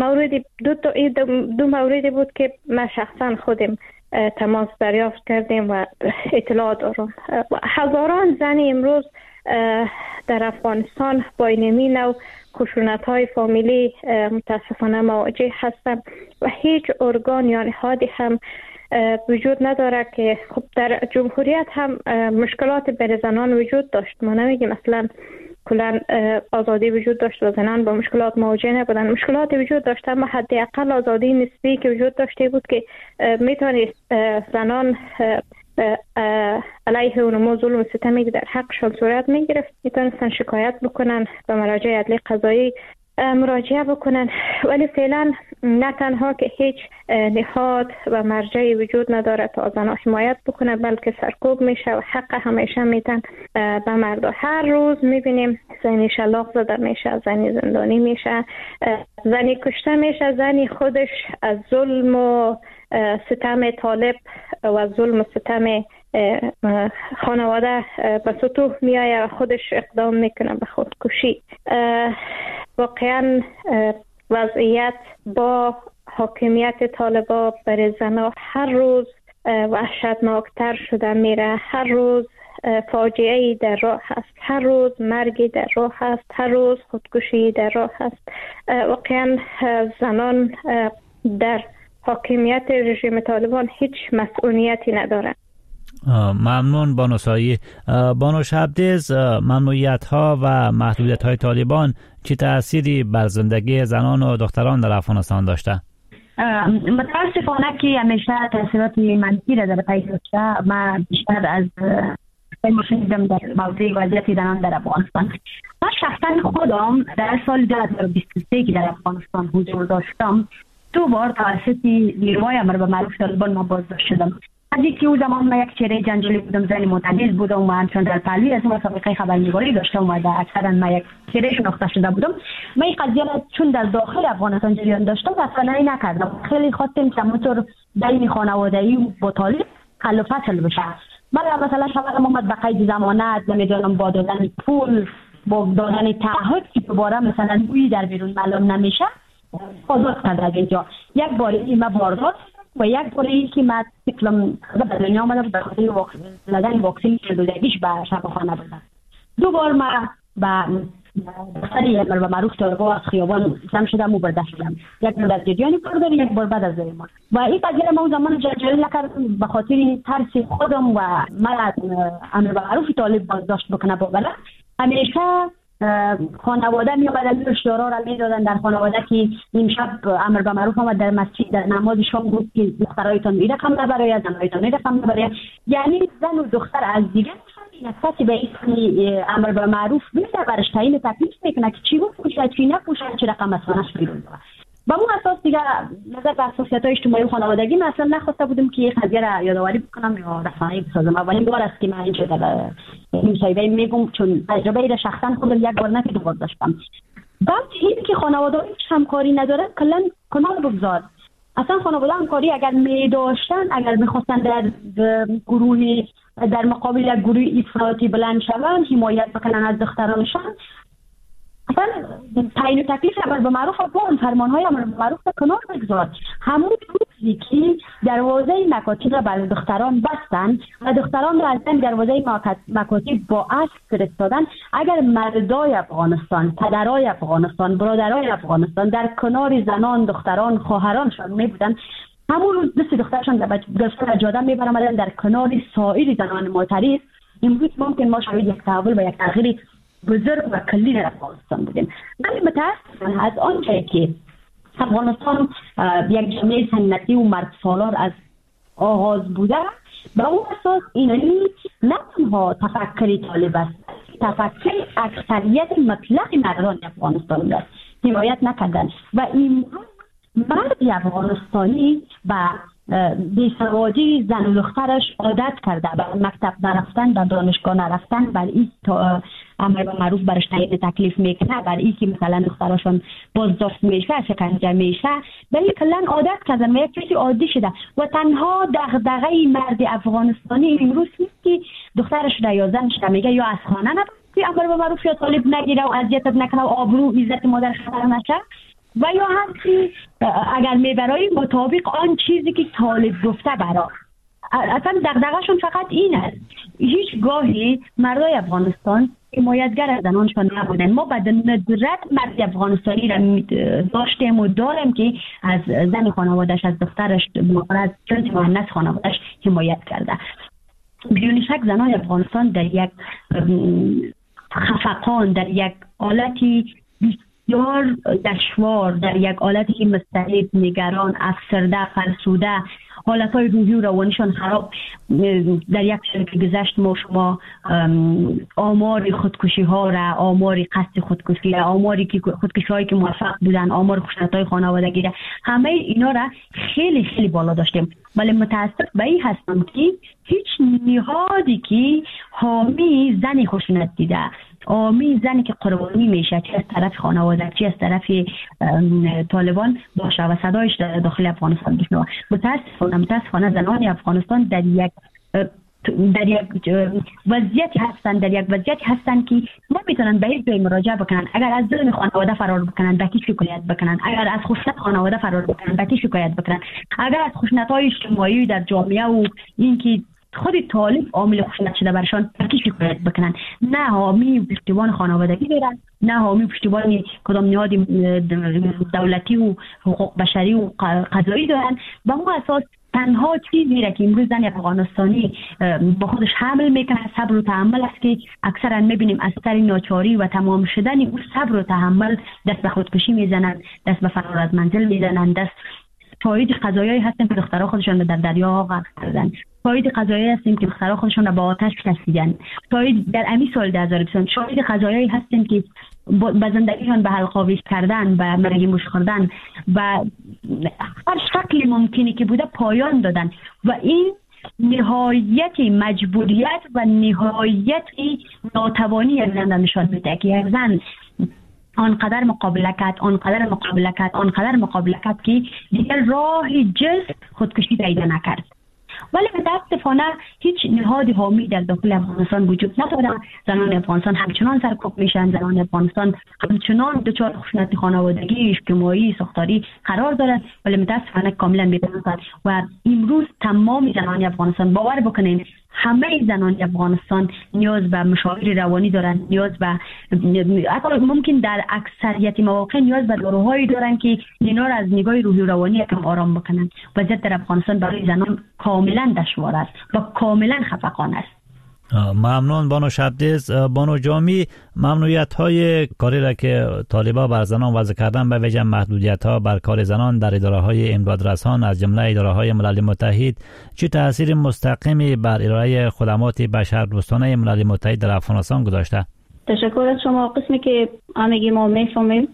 دو موردی بود که ما شخصا خودم تماس دریافت کردیم و اطلاع دارم. هزاران زن امروز در افغانستان با اینمی نوع خشونت‌های فامیلی متاسفانه مواجه هستند و هیچ ارگان یا نهادی هم وجود نداره که خب در جمهوریت هم مشکلات بر زنان وجود داشت. ما نمیگیم مثلا کلا آزادی وجود داشت و زنان با مشکلات مواجه نبودن. مشکلات وجود داشت اما حداقل آزادی نسبی که وجود داشته بود که میتونست زنان علیه اونمو ظلم و ستمی در حقشان صورت میگرفت میتونستن شکایت بکنن به مراجع عدلیه قضایی مراجعه بکنن. ولی فعلا نه تنها که هیچ نهاد و مرجعی وجود نداره تا زنها حمایت بکنه، بلکه سرکوب میشه و حق همیشه میتن به مردا. هر روز میبینیم زنی شلاق زده میشه، زنی زندانی میشه، زنی کشته میشه، زنی خودش از ظلم و ستم طالب و ظلم و ستم خانواده به سطوح میایه و خودش اقدام میکنه به خودکشی. واقعا وضعیت با حاکمیت طالبا بر زنها هر روز وحشتناکتر شده میره. هر روز فاجعه‌ای در راه هست، هر روز مرگی در راه هست، هر روز خودکشی در راه هست. واقعا زنان در حاکمیت رژیم طالبان هیچ مسئولیتی ندارند. ممنون بانو سایی. بانو شبدیز، ممنوعیت ها و محدودیت های طالبان چه تأثیری بر زندگی زنان و دختران در افغانستان داشته؟ متاسفانه که همیشه تأثیرات منفی را در پی داشته. من بیشتر از شنیدم در موضوع وضعیت زنان در افغانستان. من شخصا خودم در سال 2023 که در افغانستان حضور داشتم 2 بار توسط نیروهای امر به معروف طالبان ما بازداشت شدم. از اینکه اون زمان من یک چهره جنجالی بودم، زن معتدل بودم و همچنان در پهلوی از مسابقه خبرنگاری داشتم و در اکثرا من یک چهره شناخته شده بودم. من این قضیه را چون در داخل افغانستان جریان داشتم اصلا نکردم. خیلی خواستم که همونطور بین خانوادگی با طالب حل و فصل بشه. من مثلا شامل اومد به قید ضمانت، نمیدونم با دادن پول، با دادن تعهد که دوباره مثلا بویی در بیرون معلوم نمیشه آزاد کرد از اینجا. یک بار این ما باردار و یک بار این که ما سیکلم به دنیا آمده به خاطر لدن واکسین دودگیش به شفاخانه بودم. 2 بار ما به دفتری امر به معروف طالبا از خیابان جمع شدم و برده شدم. یک بار در جریان کار داریم، یک بار بعد از ما. و این قضیه ما زمان جلجلی نکردم به خاطر ترس خودم و من امر به معروف طالب بازداشت بکنه با بله. همیشه خانواده می آمدن اشترار را می دادن در خانواده که امشب امر به معروف آمد در مسجد در نماز شام گفت که دخترایتان می رقم نبراید، زنایتان می رقم نبراید. یعنی زن و دختر از دیگه نفسی به این امر به معروف بیشتر برش تعیین تکلیف میکنه که چی بپوشه چی نپوشه چه رقم مسئولش بیرون بره. با اون اساس دیگه نظر به اساسیات اجتماعی و خانوادگی من اصلا نخواسته بودم که این قضیه را یادآوری بکنم یا رسانه‌ای بسازم. اولین بار است که من این شده در مصاحبه میگم چون تجربه را شخصا خودم یک بار نه که 2 بار داشتم. بعد این که خانواده هیچ همکاری نداره کلا کنار بگذار. اصلا خانواده همکاری اگر می داشتن، اگر میخواستن در گروه در مقابل یک گروه افراطی بلند شوند، حمایت بکنن از دخترانشان، اصلا تعیین تکلیف امر به معروف با اون فرمانهای امر به معروف کنار بگذار. همون روزی که دروازه مکاتب را برای دختران بستن و دختران را از دروازه مکاتب با اسب فرستادن، اگر مردای افغانستان، پدرای افغانستان، برادرای افغانستان در کنار زنان، دختران، خواهرانشان می بودن، همون روز دست دخترشان در جاده میبرن در کنار سایر زنان معترض، امروز ممکن ما شاید یک تحول و یک تغییر بزرگ و کلی در افغانستان بودیم. ولی متاسفانه از آنجایی که افغانستان یک جامعه سنتی و مرد سالار از آغاز بوده، به اون اساس اینانی نه تنها تفکر طالب است، تفکر اکثریت مطلق مردان افغانستان است حمایت نکردن و این مرد افغانستانی و بیسوادی زن و دخترش عادت کرده به مکتب نرفتن، به دانشگاه نرفتن، بر این امر به معروف برش تعیین تکلیف میکنه، بر این که مثلا دختراشون بازداشت میشه، شکنجه میشه، ولی کلا عادت کردن و یک چیزی عادی شده و تنها دغدغه مرد افغانستانی امروز نیست که دخترش یا زنش میگه یا از خانه نبره، امر به معروف یا طالب نگیره و اذیتت نکنه و آبرو عزت مادرش خطر نشه، و یا هم که اگر میبرای مطابق آن چیزی که طالب گفته برای اصلا دغدغه‌شون فقط این است. هیچ گاهی مردای افغانستان حمایتگر از زنانشان نبودن. ما به ندرت مرد افغانستانی را داشتیم و داریم که از زن خانوادش، از دخترش، از جنس مؤنث خانوادش حمایت کرده. بدون شک زنان افغانستان در یک خفقان، در یک حالتی بسیار دشوار، در یک حالتی که مضطرب، نگران، افسرده، فرسوده، حالتهای روحی و روانیشان خراب. در یک سال که گذشت ما شما آمار خودکشی ها را، آمار قصد خودکشی را، آماری که خودکشی هایی که موفق بودن، آمار خشونت های خانوادگی را، همه اینا را خیلی خیلی بالا داشتیم. ولی متاسف به این هستم که هیچ نهادی که حامی زن خشونت دیده، حامی زنی که قربانی میشه، چه از طرف خانواده، چه از طرف طالبان باشه و صدایش در داخل افغانستان بشنوه. متاسفانه زنان افغانستان در یک وضعیتی هستند که نمیتونن به هیچ جای مراجعه بکنن. اگر از ظلم خانواده فرار بکنن به کی شکایت بکنن، اگر از خشونت خانواده فرار بکنن به کی شکایت بکنن، اگر از خشونت‌های اجتماعی در جامعه و اینکه خود طالب عامل خشونت شده برشان به کی شکایت بکنن، نه حامی پشتیبان خانوادگی دارن، نه حامی پشتیبان کدام نهاد دولتی و حقوق بشری و قضایی دارن. به اون اساس تنها چیزی را که امروز زن افغانستانی با خودش حمل میکنه صبر و تحمل است که اکثرا میبینیم از سر ناچاری و تمام شدن اون صبر و تحمل دست به خودکشی میزنند، دست به فرار از منزل میزنند. دست شاهد قضایایی هستیم که دخترها خودشان در دریا غرق کردند، شاهد قضایایی هستیم که دخترها خودشان را با آتش کشیدن، شاهد در امی سال 2020 شاهد قضایایی هستیم که با زندگیشان به حلق‌آویز کردن، به مرگ موش خوردن و هر شکلی ممکنی که بوده پایان دادن و این نهایت مجبوریت و نهایت ناتوانی یک زن نشان میده که یک زن آنقدر مقابله کرد که دیگر راه جز خودکشی پیدا نکرد. ولی متاسفانه هیچ نهاد حامی در داخل افغانستان وجود نداره. زنان افغانستان همچنان سرکوب میشن، زنان افغانستان همچنان دچار خشونت خانوادگی، اجتماعی، ساختاری قرار دارند، ولی متاسفانه کاملا بی‌نظیر. و امروز تمام زنان افغانستان، باور بکنین همه زنان افغانستان نیاز به مشاور روانی دارن، نیاز به حتی ممکن در اکثریت مواقع نیاز به داروهایی دارن که اینا را از نگاه روحی و روانی یکم آرام بکنن. وضعیت در افغانستان برای زنان کاملا دشوار است و کاملا خفقان است. ممنون بانو شبدیز. بانو جامی، ممنوعیت های کاری را که طالبان بر زنان وضع کردن به وجه محدودیت ها بر کار زنان در اداره های امدادرسان از جمله اداره های ملل متحد چه تاثیر مستقیمی بر ارائه خدمات بشردوستانه ملل متحد در افغانستان گذاشته؟ تشکر از شما. قسمی که همگی ما میفهمیم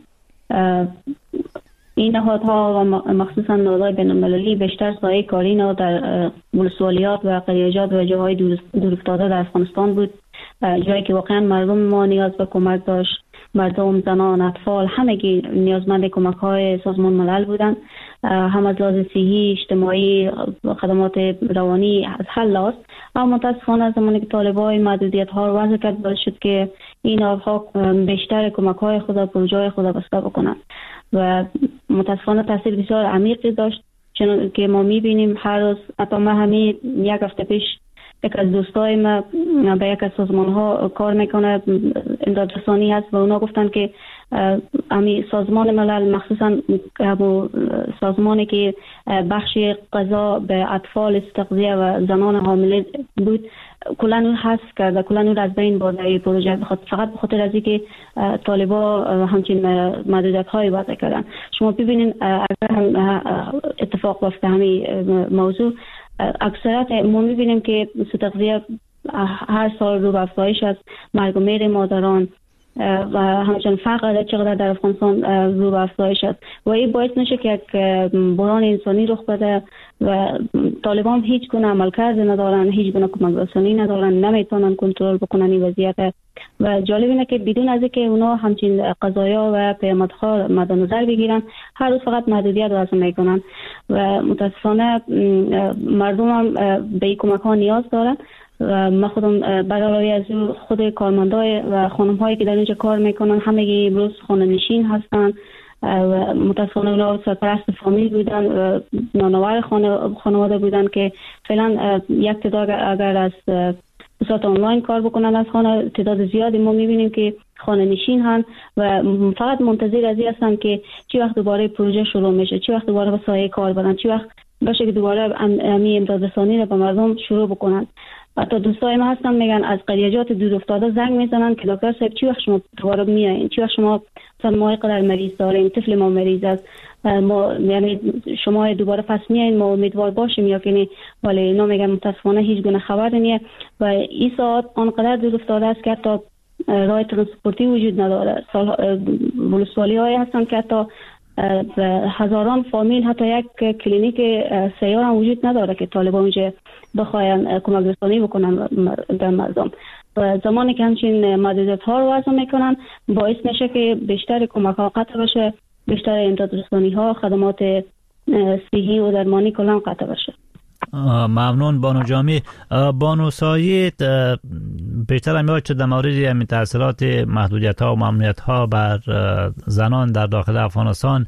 این نهادها و مخصوصا نهادهای بین‌المللی بیشتر سایه کاری در ولسوالیات و قریجات و جاهای دورافتاده در افغانستان بود، جایی که واقعا مردم ما نیاز به کمک داشت. مردم، زنان، اطفال همگی نیازمند کمک های سازمان ملل بودند، هم از لحاظ صحی، اجتماعی، خدمات روانی از هر لحاظ. اما متاسفانه از زمانی که طالبان محدودیت ها رو وضع کرد باعث شد که این نهادها بیشتر کمک های خود را پر جای خود بسته بکنند و متاسفانه تاثیر بسیار عمیقی داشت. چون که ما میبینیم هر روز، حتی ما همین یک هفته پیش یک از دوستای ما به یک از سازمان ها کار میکنه، امدادرسانی هست و اونا گفتن که امی سازمان ملل، مخصوصا سازمانی که بخش غذا به اطفال تغذیه و زنان حامله بود، کلا اون حذف کرده، کلا اون از بین برده پروژه، فقط به خاطر از اینکه طالبا همچین محدودیت های وضع کردن. شما ببینید اگر هم اتفاق بیفته همین موضوع، اکثرت ما میبینیم که تغذیه هر سال رو به افزایش است. مرگ و میر مادران و همچنین فقر چقدر در افغانستان رو به افزایش است و این باعث میشه که یک بحران انسانی رخ بده و طالبان هیچ گونه عملکرد ندارن، هیچ گونه کمک رسانی ندارن، نمیتونن کنترل بکنن این وضعیت. و جالب اینه که بدون از اینکه اونا همچین قضایا و پیامدها مد نظر بگیرن، هر روز فقط محدودیت وضع میکنن و متاسفانه مردم هم به این کمک ها نیاز دارن. و من خودم برای از خود کارمندای و خانم هایی که در اینجا کار میکنن همگی امروز خانه نشین هستن و متاسفانه اونا سرپرست فامیل بودن و نانآور خانواده بودن که فعلا یک تعداد اگر از بساط آنلاین کار بکنن از خانه، تعداد زیادی ما میبینیم که خانه نشین هستن و فقط منتظر از این هستن که چی وقت دوباره پروژه شروع میشه، چی وقت دوباره به سایه کار برن، چی وقت باشه که دوباره امداد رسانی رو به مردم شروع بکنن. حتی دوستای ما هستن میگن از قریجات دور افتاده زنگ میزنن که دکتر صاحب چی وقت شما دوباره میایین، چی وقت شما مثلا ما قدر مریض داریم، طفل ما مریض است، ما یعنی شما دوباره پس میایین، ما امیدوار باشیم یا که نه. ولی اینا میگن متاسفانه هیچ گونه خبر نیست و این ساعت آنقدر دور افتاده است که حتی راه ترانسپورتی وجود نداره. ولسوالی های هستن که حتی هزاران فامیل حتی یک کلینیک سیار هم وجود نداره که طالبان اونجا بخواین کمک رسانی بکنن به مردم. و زمانی که همچین محدودیت ها رو وضع میکنن باعث میشه که بیشتر کمک ها قطع بشه، بیشتر امداد رسانی ها، خدمات صحی و درمانی کلان قطع بشه. ممنون بانو جامی. بانو سایید، بیشتر هم یاد شد در مورد همین تأثیرات محدودیت ها و ممنوعیت ها بر زنان در داخل افغانستان،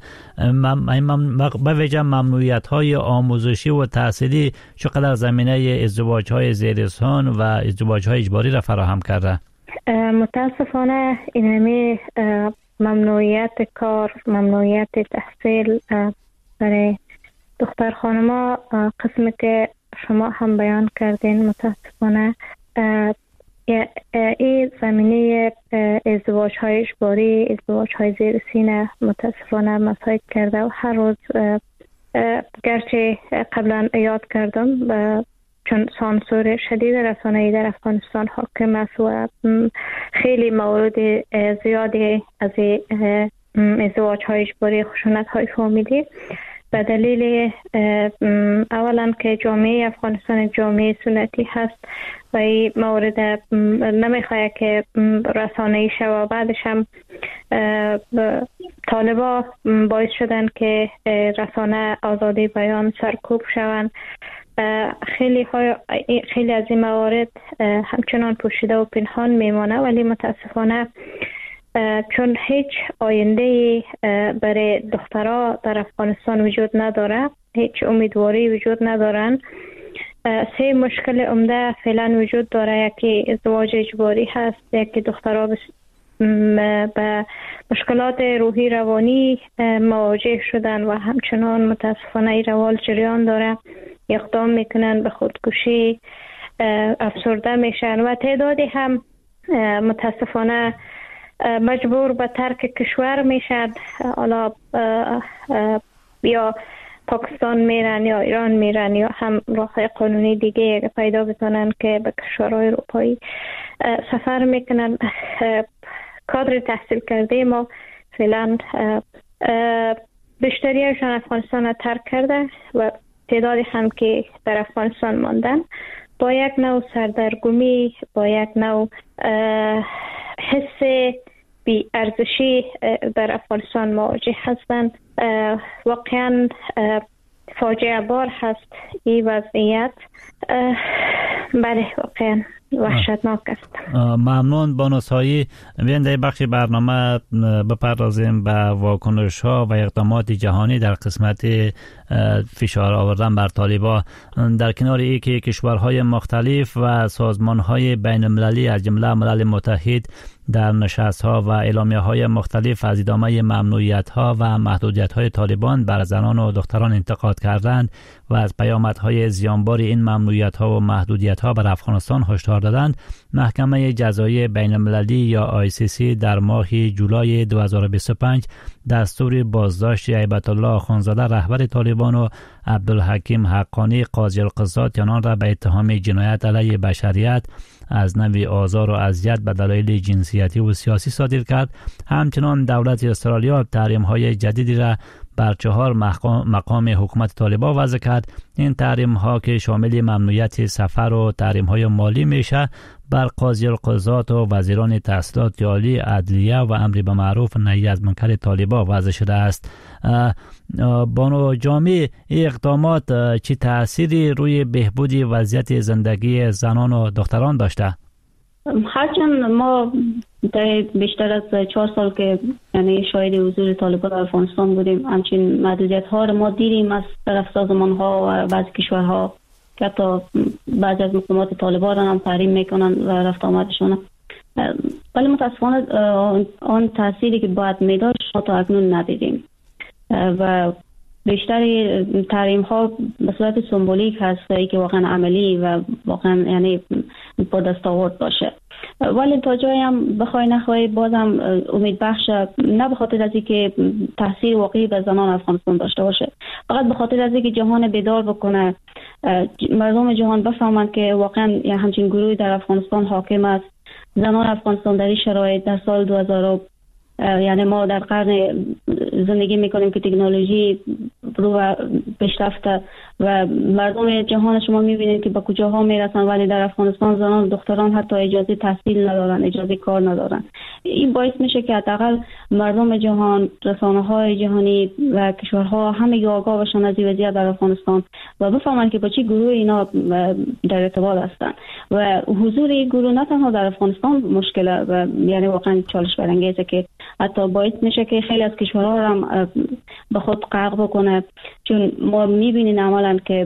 به ویژه ممنوعیت های آموزشی و تحصیلی چقدر زمینه ازدواج های زیرسان و ازدواج های اجباری را فراهم کرده؟ متاسفانه این همه ممنوعیت کار، ممنوعیت تحصیل برای دختر خانما، قسمی که شما هم بیان کردین، متاسفانه این زمینه ازدواج های اجباری، ازدواج های زیر سینه متاسفانه مساعد کرده و هر روز گرچه قبلا یاد کردم چون سانسور شدید رسانه‌ای در افغانستان حاکم است و خیلی موارد زیادی از ازدواج های اجباری، خشونت های فامیلی به دلیل اولا که جامعه افغانستان جامعه سنتی هست و این مورد نمیخواه که رسانه‌ای شود. بعدش هم طالبا باعث شدن که رسانه آزادی بیان سرکوب شوند. خیلی از این موارد همچنان پوشیده و پنهان میمانه، ولی متاسفانه چون هیچ آینده برای دخترها در افغانستان وجود نداره، هیچ امیدواری وجود ندارن، سه مشکل عمده فعلا وجود داره. یکی ازدواج اجباری هست، یکی دخترها به مشکلات روحی روانی مواجه شدن و همچنان متاسفانه این روال جریان داره، اقدام میکنن به خودکشی، افسرده میشن و تعدادی هم متاسفانه مجبور به ترک کشور میشن، حالا یا پاکستان میرن یا ایران میرن یا هم راه قانونی دیگه پیدا بکنن که به کشورهای اروپایی سفر میکنن. کادر تحصیل کرده ما فعلا بیشتریشان افغانستان را ترک کرده و تعدادی هم که در افغانستان ماندن با یک نوع سردرگمی، با یک نوع حس بی ارزشی در افغانستان مواجه هستند. واقعا فاجعه بار هست این وضعیت. بله واقعا وحشتناک است. ممنون بانو سایی. بیاین در بخش برنامه بپردازیم به واکنش ها و اقدامات جهانی در قسمت فشار آوردن بر طالبان. در کنار ای که کشورهای مختلف و سازمان های بین المللی از جمله ملل متحد در نشست ها و اعلامیه های مختلف از ادامه ممنوعیت ها و محدودیت های طالبان بر زنان و دختران انتقاد کردند و از پیامدهای زیانبار این ممنوعیت‌ها و محدودیت‌ها بر افغانستان هشدار دادند، محکمه جزایی بین‌المللی یا ICC در ماه جولای 2025 دستور بازداشت هیبت الله آخوندزاده رهبر طالبان و عبدالحکیم حقانی قاضی القضات آنان را به اتهام جنایت علیه بشریت از نوع آزار و اذیت به دلایل جنسیتی و سیاسی صادر کرد. همچنان دولت استرالیا تحریم‌های جدیدی را بر 4 مقام حکومت طالبان وضع کرد. این تحریم‌ها که شامل ممنوعیت سفر و تحریم‌های مالی میشه بر قاضی القضات و وزیران تحصیلات عالی، عدلیه و امر به معروف و نهی از منکر طالبان وضع شده است. بانو جامی، این اقدامات چه تأثیری روی بهبود وضعیت زندگی زنان و دختران داشته؟ هرچند ما در بیشتر از 4 سال که یعنی شاهد حضور طالبان در افغانستان بودیم، همچنین محدودیت ها را ما دیدیم از طرف سازمان ها و بعضی کشورها که حتی بعضی از مقامات طالبان را هم تحریم میکنن و رفت آمدشون، ولی متاسفانه آن تأثیری که باید میداشت ما تا اکنون ندیدیم و بیشتر تحریم ها به صورت سمبولیک هست که واقعا عملی و واقعا یعنی با دستاورد باشه. ولی تا جایی هم بخوای نخوای بازم امید بخش، نه به خاطر از اینکه تاثیر واقعی به زنان افغانستان داشته باشه، فقط به خاطر از اینکه جهان بیدار بکنه، مردم جهان بفهمند که واقعا یه همچین گروهی در افغانستان حاکم است. زنان افغانستان در این شرایط در سال 2000 یعنی ما در قرن زندگی میکنیم که تکنولوژی رو پیشرفته و مردم جهان شما میبینید که با کجاها میرسن، ولی در افغانستان زنان و دختران حتی اجازه تحصیل ندارن، اجازه کار ندارن. این باعث میشه که حداقل مردم جهان، رسانه‌های جهانی و کشورها همه آگاه بشن از وضعیت در افغانستان و بفهمن که با چه گروه اینا در ارتباط هستن و حضور این گروه نه تنها در افغانستان مشکله و یعنی واقعا چالش برانگیزه که حتی باعث میشه که خیلی از کشورها هم به خود غرق بکنه، چون ما میبینیم عملا که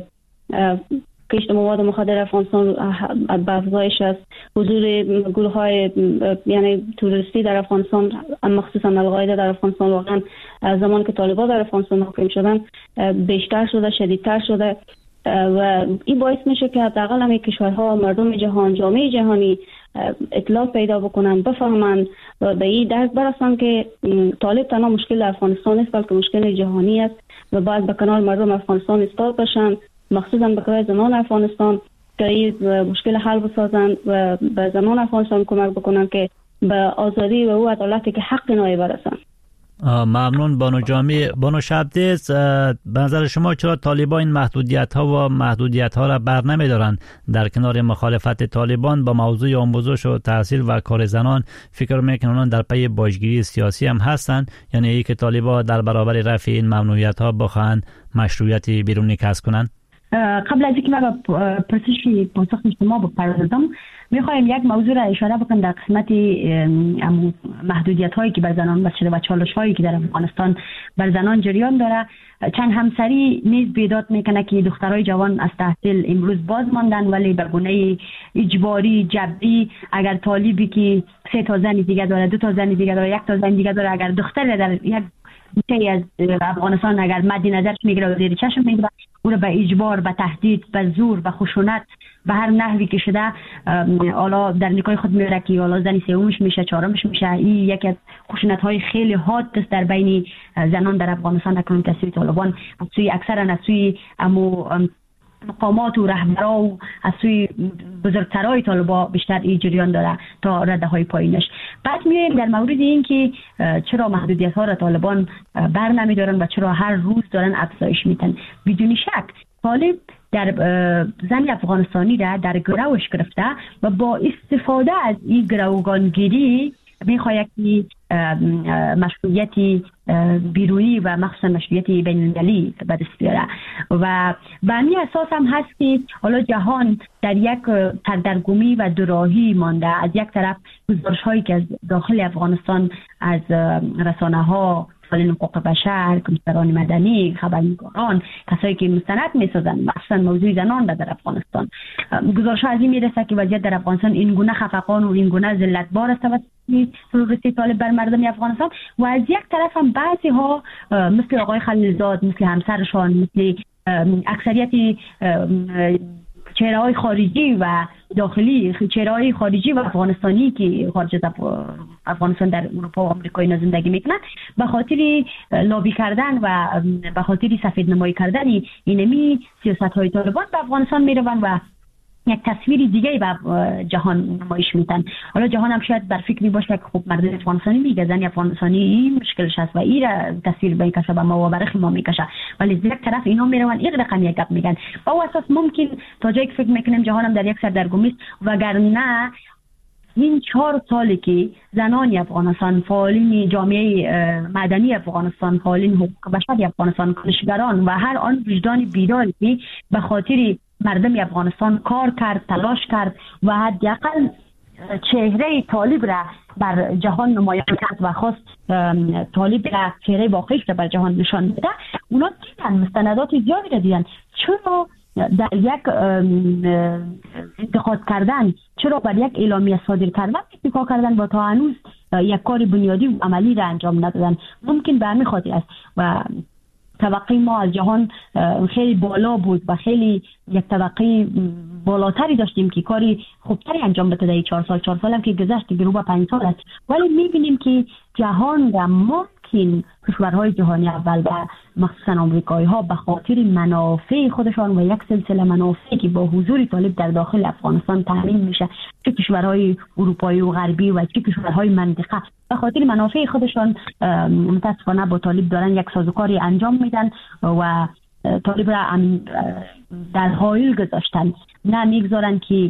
کشت مواد مخدر افغانستان به افزایش است. حضور گروه های یعنی توریستی در افغانستان، مخصوصا القاعده در افغانستان، واقعا زمان که طالبان در افغانستان حاکم شدن بیشتر شده، شدیدتر شده و این باعث میشه که حداقل همه کشورها، مردم جهان، جامعه جهانی اطلاع پیدا بکنن، بفهمن و به این درک برسن که طالب تنها مشکل افغانستان است بلکه مشکل جهانی است و باید به کنار مردم افغانستان ایستاد باشن، مخصوصا به کنار زنان افغانستان که این مشکل حل بسازن و به زنان افغانستان کمک بکنن که به آزادی و او عدالتی که حق نایی برسن. ممنون بانو جامی. بانو شبدیز، به نظر شما چرا طالبان این محدودیت ها را بر نمیدارند؟ در کنار مخالفت طالبان با موضوع آموزش و تحصیل و کار زنان فکر میکنن در پی باجگیری سیاسی هم هستند، یعنی ای که طالبان در برابر رفع این ممنوعیت ها بخواهند مشروعیت بیرونی کسب کنند؟ قبل از اینکه من پرسش پاسخ شما بپردازم، میخوایم یک موضوع را اشاره بکنم در قسمت محدودیت هایی که بر زنان بس شده و چالش هایی که در افغانستان بر زنان جریان داره. چند همسری نیز بیداد میکنه که دخترای جوان از تحصیل امروز باز ماندن، ولی به گونه اجباری، جبری، اگر طالبی که 3 تا زن دیگه داره، 2 تا زن دیگه داره، 1 تا زن دیگه داره، اگر دختر در یک چه از افغانستان اگر مد نظرش میگیره و زیر چشم میگیره، او رو به اجبار، به تهدید، به زور، به خشونت، به هر نحوی که شده حالا در نکای خود میبره که حالا زنی سومش میشه، چهارمش میشه. این یکی از خشونت های خیلی حاد است در بین زنان در افغانستان اکنون که سوی طالبان، از سوی اکثرا از سوی مقامات و رهبرا و از سوی بزرگترهای طالبان بیشتر این جریان داره تا رده های پایینش. بعد میایم در مورد این که چرا محدودیت ها را طالبان بر نمیدارن و چرا هر روز دارن افزایش میدن. بدون شک طالب در زن افغانستانی را در گروش گرفته و با استفاده از این گروگانگیری میخواهد که مشروعیت بیرونی و مخصوصا مشروعیت بین‌المللی به دست بیاره و به همین اساس هم هست که حالا جهان در یک سردرگمی و دوراهی مانده. از یک طرف گزارش هایی که از داخل افغانستان از رسانه ها، فعالین حقوق بشر، کمیسران مدنی، خبرنگاران، کسایی که مستند میسازن مخصوصا موضوع زنان در افغانستان، گزارش ها از این میرسه که وضعیت در افغانستان این گونه خفقان و این گونه ذلتبار است توسط تروریستی طالب بر مردم افغانستان. و از یک طرف هم بعضی ها مثل آقای خلیلزاد، مثل همسرشان، مثل اکثریت چهره‌های خارجی و داخلی، چهره‌های خارجی و افغانستانی که خارج از افغانستان در اروپا و آمریکا اینا زندگی میکنن، به خاطر لابی کردن و به خاطر سفید نمایی کردن اینمی سیاست‌های طالبان به افغانستان میروند و یک تصویر دیگه به جهان نمایش میدن. حالا جهان هم شاید در فکری باشه که خب مردم افغانستانی میگه زنی افغانستانی این مشکلش هست و این تصویر به این کشه به ما و برخ ما میکشه، ولی از یک طرف اینا میروند این رقم یک گپ میگن. با او اساس ممکن تا جایی که فکر میکنیم جهان هم در یک سردرگمی است، وگرنه این 4 سالی که زنان افغانستان، فعالین جامعه مدنی افغانستان، فعالین حقوق بشر افغانستان، کنشگران و هر آن وجدان بیداری که به خاطر مردم افغانستان کار کرد، تلاش کرد و حداقل چهره طالب را بر جهان نمایان کرد و خواست طالب را چهره واقعیش را بر جهان نشان بده، اونا دیدن مستندات زیادی را دیدن. چرا در یک انتقاد کردن، چرا بر یک اعلامیه صادر کردن اتفاق کردن و تا هنوز یک کار بنیادی و عملی را انجام ندادن؟ ممکن به همین خاطر است و توقع ما از جهان خیلی بالا بود و خیلی یک طبقه بالاتری داشتیم که کاری خوبتری انجام بده. در 4 سال هم که گذشت دیگه رو به 5 سال است، ولی میبینیم که جهان را ممکن کشورهای جهانی اول و مخصوصا آمریکایی ها به خاطر منافع خودشان و یک سلسله منافعی که با حضور طالب در داخل افغانستان تامین میشه، چه کشورهای اروپایی و غربی و چه کشورهای منطقه، به خاطر منافع خودشان متاسفانه با طالب دارن یک سازوکاری انجام میدن و طالب را در حایل گذاشتن، نه میگذارن که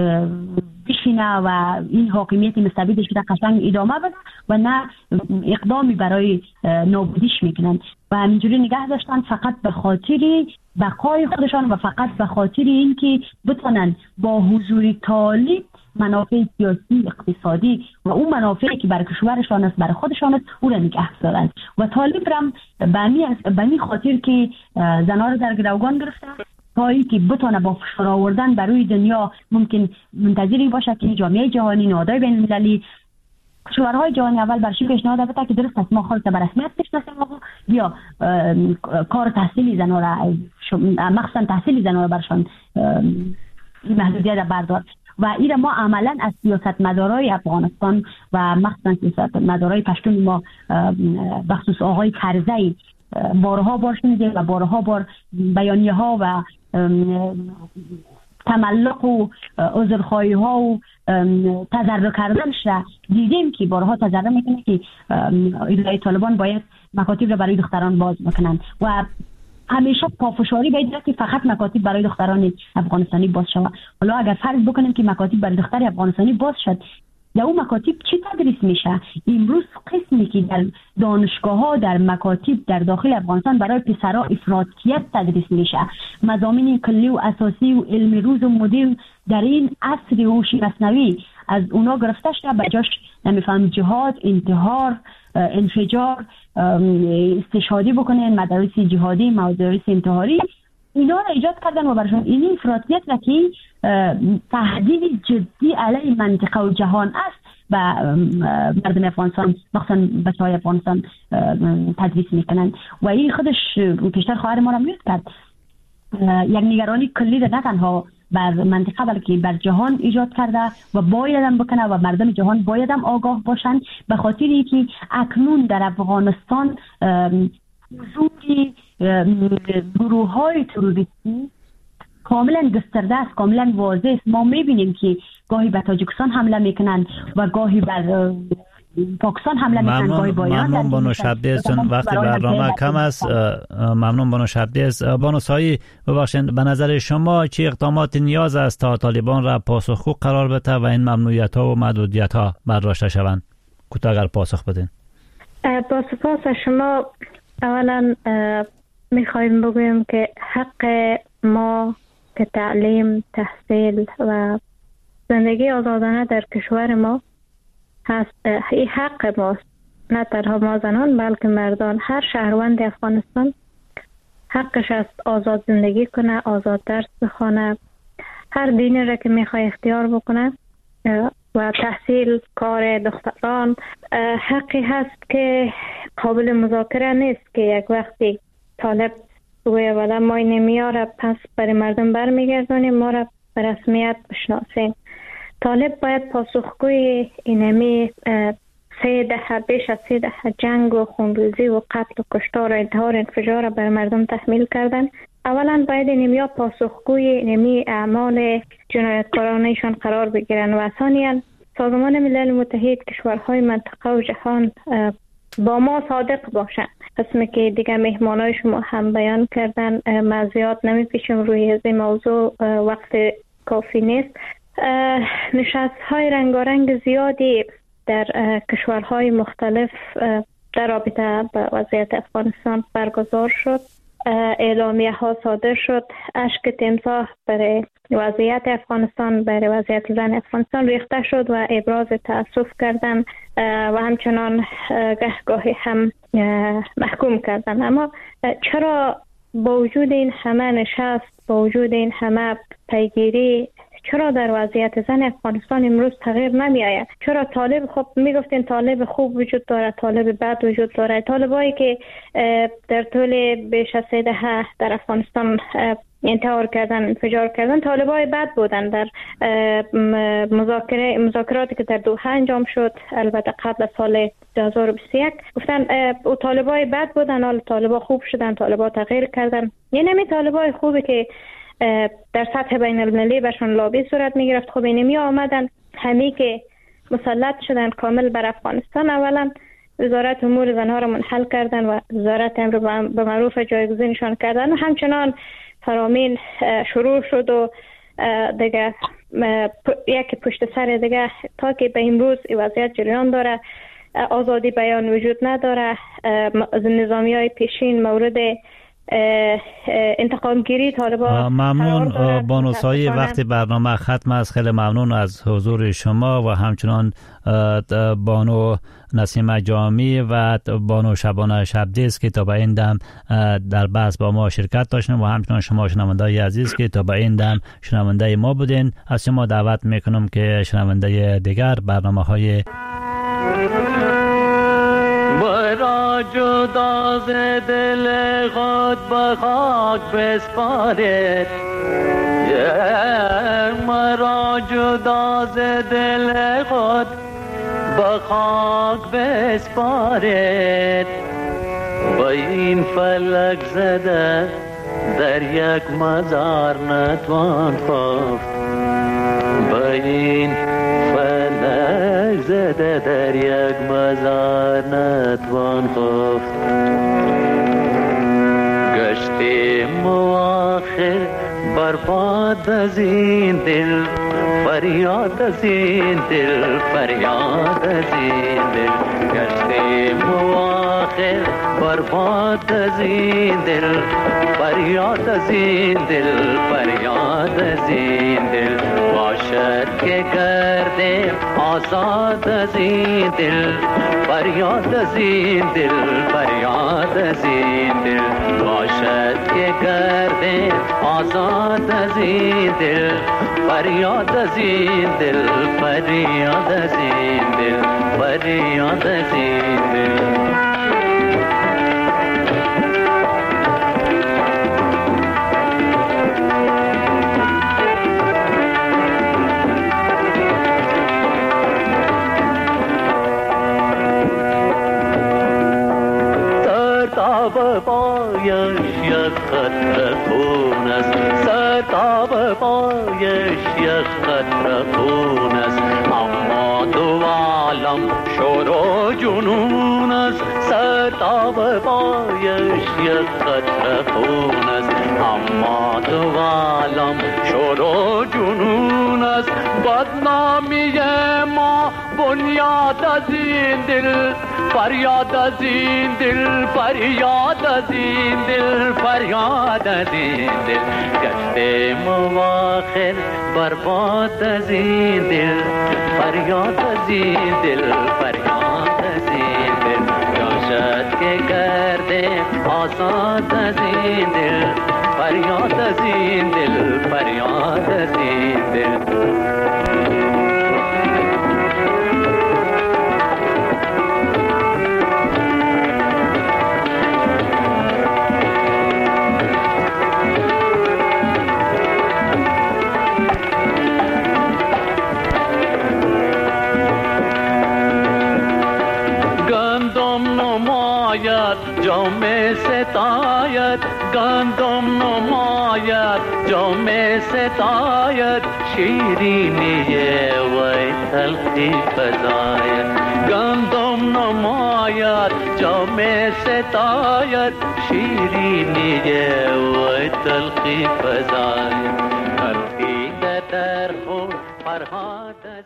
بشینه و این حاکمیت مستبدش را قشنگ ادامه بده و نه اقدامی برای نابودیش میکنن و همینجوری نگه داشتن فقط به خاطر بقای خودشان و فقط به خاطر اینکه بتونن با حضور طالب منافع سیاسی، اقتصادی و اون منافعی که برای کشورشان است، برای خودشان است، او را نگه دارند. و طالب هم به این خاطر که زنها را در گروگان گرفته تا اینکه بتونه با فشار آوردن برای دنیا ممکن منتظری باشه که جامعه جهانی، نهادهای بین المللی، کشورهای جهانی اول برشی پیشنهاد بده که درست است ما خالص به رسمیت بشناسیم یا کار تحصیلی زنها را مخصوصا تحصیلی زنها را برشان محدودیت بردار. و این ما عملا از سیاستمدارای افغانستان و مخصوصا سیاستمدارای پشتون ما بخصوص آقای کرزی بارها بار شنیدیم و بارها بار بیانیه ها و تملق و عذرخواهی ها و تضرع کردنش را دیدیم که بارها تضرع میکنه که اداره طالبان باید مکاتب را برای دختران باز بکنن و همیشه پافشاری باید که فقط مکاتب برای دختران افغانستانی باز شود. حالا اگر فرض بکنیم که مکاتب برای دختر افغانستانی باز شد، در اون مکاتب چی تدریس میشه؟ امروز قسمی که در دانشگاه ها، در مکاتب در داخل افغانستان برای پسرها افراطیت تدریس میشه، مضامین کلی و اساسی و علم روز و مدل در این عصر هوش مصنوعی از اونا گرفته شده، بجاش نمیفهم جهاد، انتحار، انفجار، استشهادی بکنن، مدارس جهادی، مدارس انتحاری، اینا را ایجاد کردن و برشان این افراطیت را که تهدید جدی علیه منطقه و جهان است و مردم افغانستان مخصوصا بچه‌های افغانستان تدریس میکنن و این خودش پیشتر خواهر ما را میرد کرد یک نگرانی کلی را نه تنها بر منطقه بلکه بر جهان ایجاد کرده و باید هم بکنه و مردم جهان باید هم آگاه باشند به خاطر اینکه اکنون در افغانستان حضور گروه‌های تروریستی کاملا گسترده است، کاملا واضح است. ما میبینیم که گاهی به تاجیکستان حمله میکنن و گاهی بر پاکستان حمله میکنن، گاهی با ایران. ممنون بانو شبدیز، چون وقت برنامه کم است. ممنون بانو شبدیز. بانو سایی ببخشید، به نظر شما چه اقدامات نیاز است تا طالبان را پاسخگو قرار بده و این ممنوعیت ها و محدودیت ها برداشته شوند؟ کوتاه اگر پاسخ بدین. با سپاس شما. اولا میخوایم بگویم که حق ما که تعلیم، تحصیل و زندگی آزادانه در کشور ما هست. این حق ماست، نه تنها ما زنان بلکه مردان. هر شهروند افغانستان حقش است آزاد زندگی کنه، آزاد درس بخونه، هر دینی را که میخواد اختیار بکنه و تحصیل، کار دختران حقی هست که قابل مذاکره نیست که یک وقتی طالب گویا ولی ما نمیاره پس برای مردم برمیگردونیم، ما را به رسمیت بشناسیم. طالب باید پاسخگوی اینمی 3 دهه بیش از 3 دهه جنگ و خونریزی و قتل و کشتار و انتحار انفجار بر مردم تحمیل کردن. اولا باید اینمیا پاسخگوی اینمی اعمال جنایتکارانهشان قرار بگیرن و ثانیا سازمان ملل متحد، کشورهای منطقه و جهان با ما صادق باشن. قسمی که دیگه مهمانای شما هم بیان کردن، ما زیاد نمیپیشم روی از این موضوع، وقت کافی نیست. نشست های رنگارنگ زیادی در کشورهای مختلف در رابطه با وضعیت افغانستان برگزار شد. اعلامیه ها صادر شد. اشک تمساح برای وضعیت افغانستان، برای وضعیت زن افغانستان ریخته شد و ابراز تأسف کردن و همچنان گاهی هم محکوم کردن. اما چرا با وجود این همه نشست، با وجود این همه پیگیری، چرا در وضعیت زن افغانستان امروز تغییر نمی آید؟ چرا طالب، خب میگفتین طالب خوب وجود داره، طالب بد وجود داره. طالبایی که در طول بیش از 3 دهه در افغانستان انتحار کردن، انفجار کردن، طالبای بد بودن. در مذاکراتی که در دوحه انجام شد، البته قبل از سال 2021، گفتن او طالبای بد بودن، حالا طالبا خوب شدن، طالبا تغییر کردن. یعنی نمی طالبای خوبی که در سطح بین المللی برشان لابی صورت می گرفت. خب اینمی آمدن، همی که مسلط شدن کامل بر افغانستان. اولا وزارت امور زنها را منحل کردن و وزارت امر به معروف جایگزینشان کردن و همچنان فرامین شروع شد و دیگه یک پشت سر دیگه تا که به امروز وضعیت جریان داره. آزادی بیان وجود نداره. نظامی های پیشین مورد انتقام گیری طالبان. ممنون بانوسایی، وقتی برنامه ختم است. خیلی ممنون از حضور شما و همچنان بانو نسیم جامی و بانو شبانه شبدیز که تا به این دم در بحث با ما شرکت داشتن و همچنان شما شنوندای عزیز که تا به این دم شنونده ما بودین. از شما دعوت میکنم که شنونده دیگر برنامه‌های مرا جدا ز دل خود به خاک بسپارید، مرا جدا ز دل خود به خاک بسپارید. با این فلک زده در یک مزار نتوان خفت، با این فلک زده در یک مزار نتوان خفت. گشتیم آخر برباد از این دل، فریاد از این دل، فریاد از این دل. گشتیم آخر برباد از این دل، فریاد از این دل، فریاد از این دل. باشد که کردیم آزاد از این دل، فریاد از این دل، فریاد از این دل. باشد که کردیم آزاد از این دل، فریاد از این دل، فریاد از این دل، فریاد از این دل. پایش یک قطره خون است، سرتاب پایش یک قطره خون است. اما دو عالم شور و جنون است، سرتاب پایش یک قطره خون است. اما دو عالم شور و جنون است. بدنامی ما بنیاد از این دل، فریاد از این دل، فریاد از این دل، فریاد از این دل. گشتیم آخر برباد از این دل، فریاد از این دل، فریاد از این دل. جاشد که کردیم آزاد از این دل، فریاد از این دل، فریاد از این دل. نماید جام ستاید گندم نماید جام ستاید شیرینی وی تلخی فزاید گندم نماید جام ستاید شیرینی وی تلخی فزاید تلخی در خود فرهاد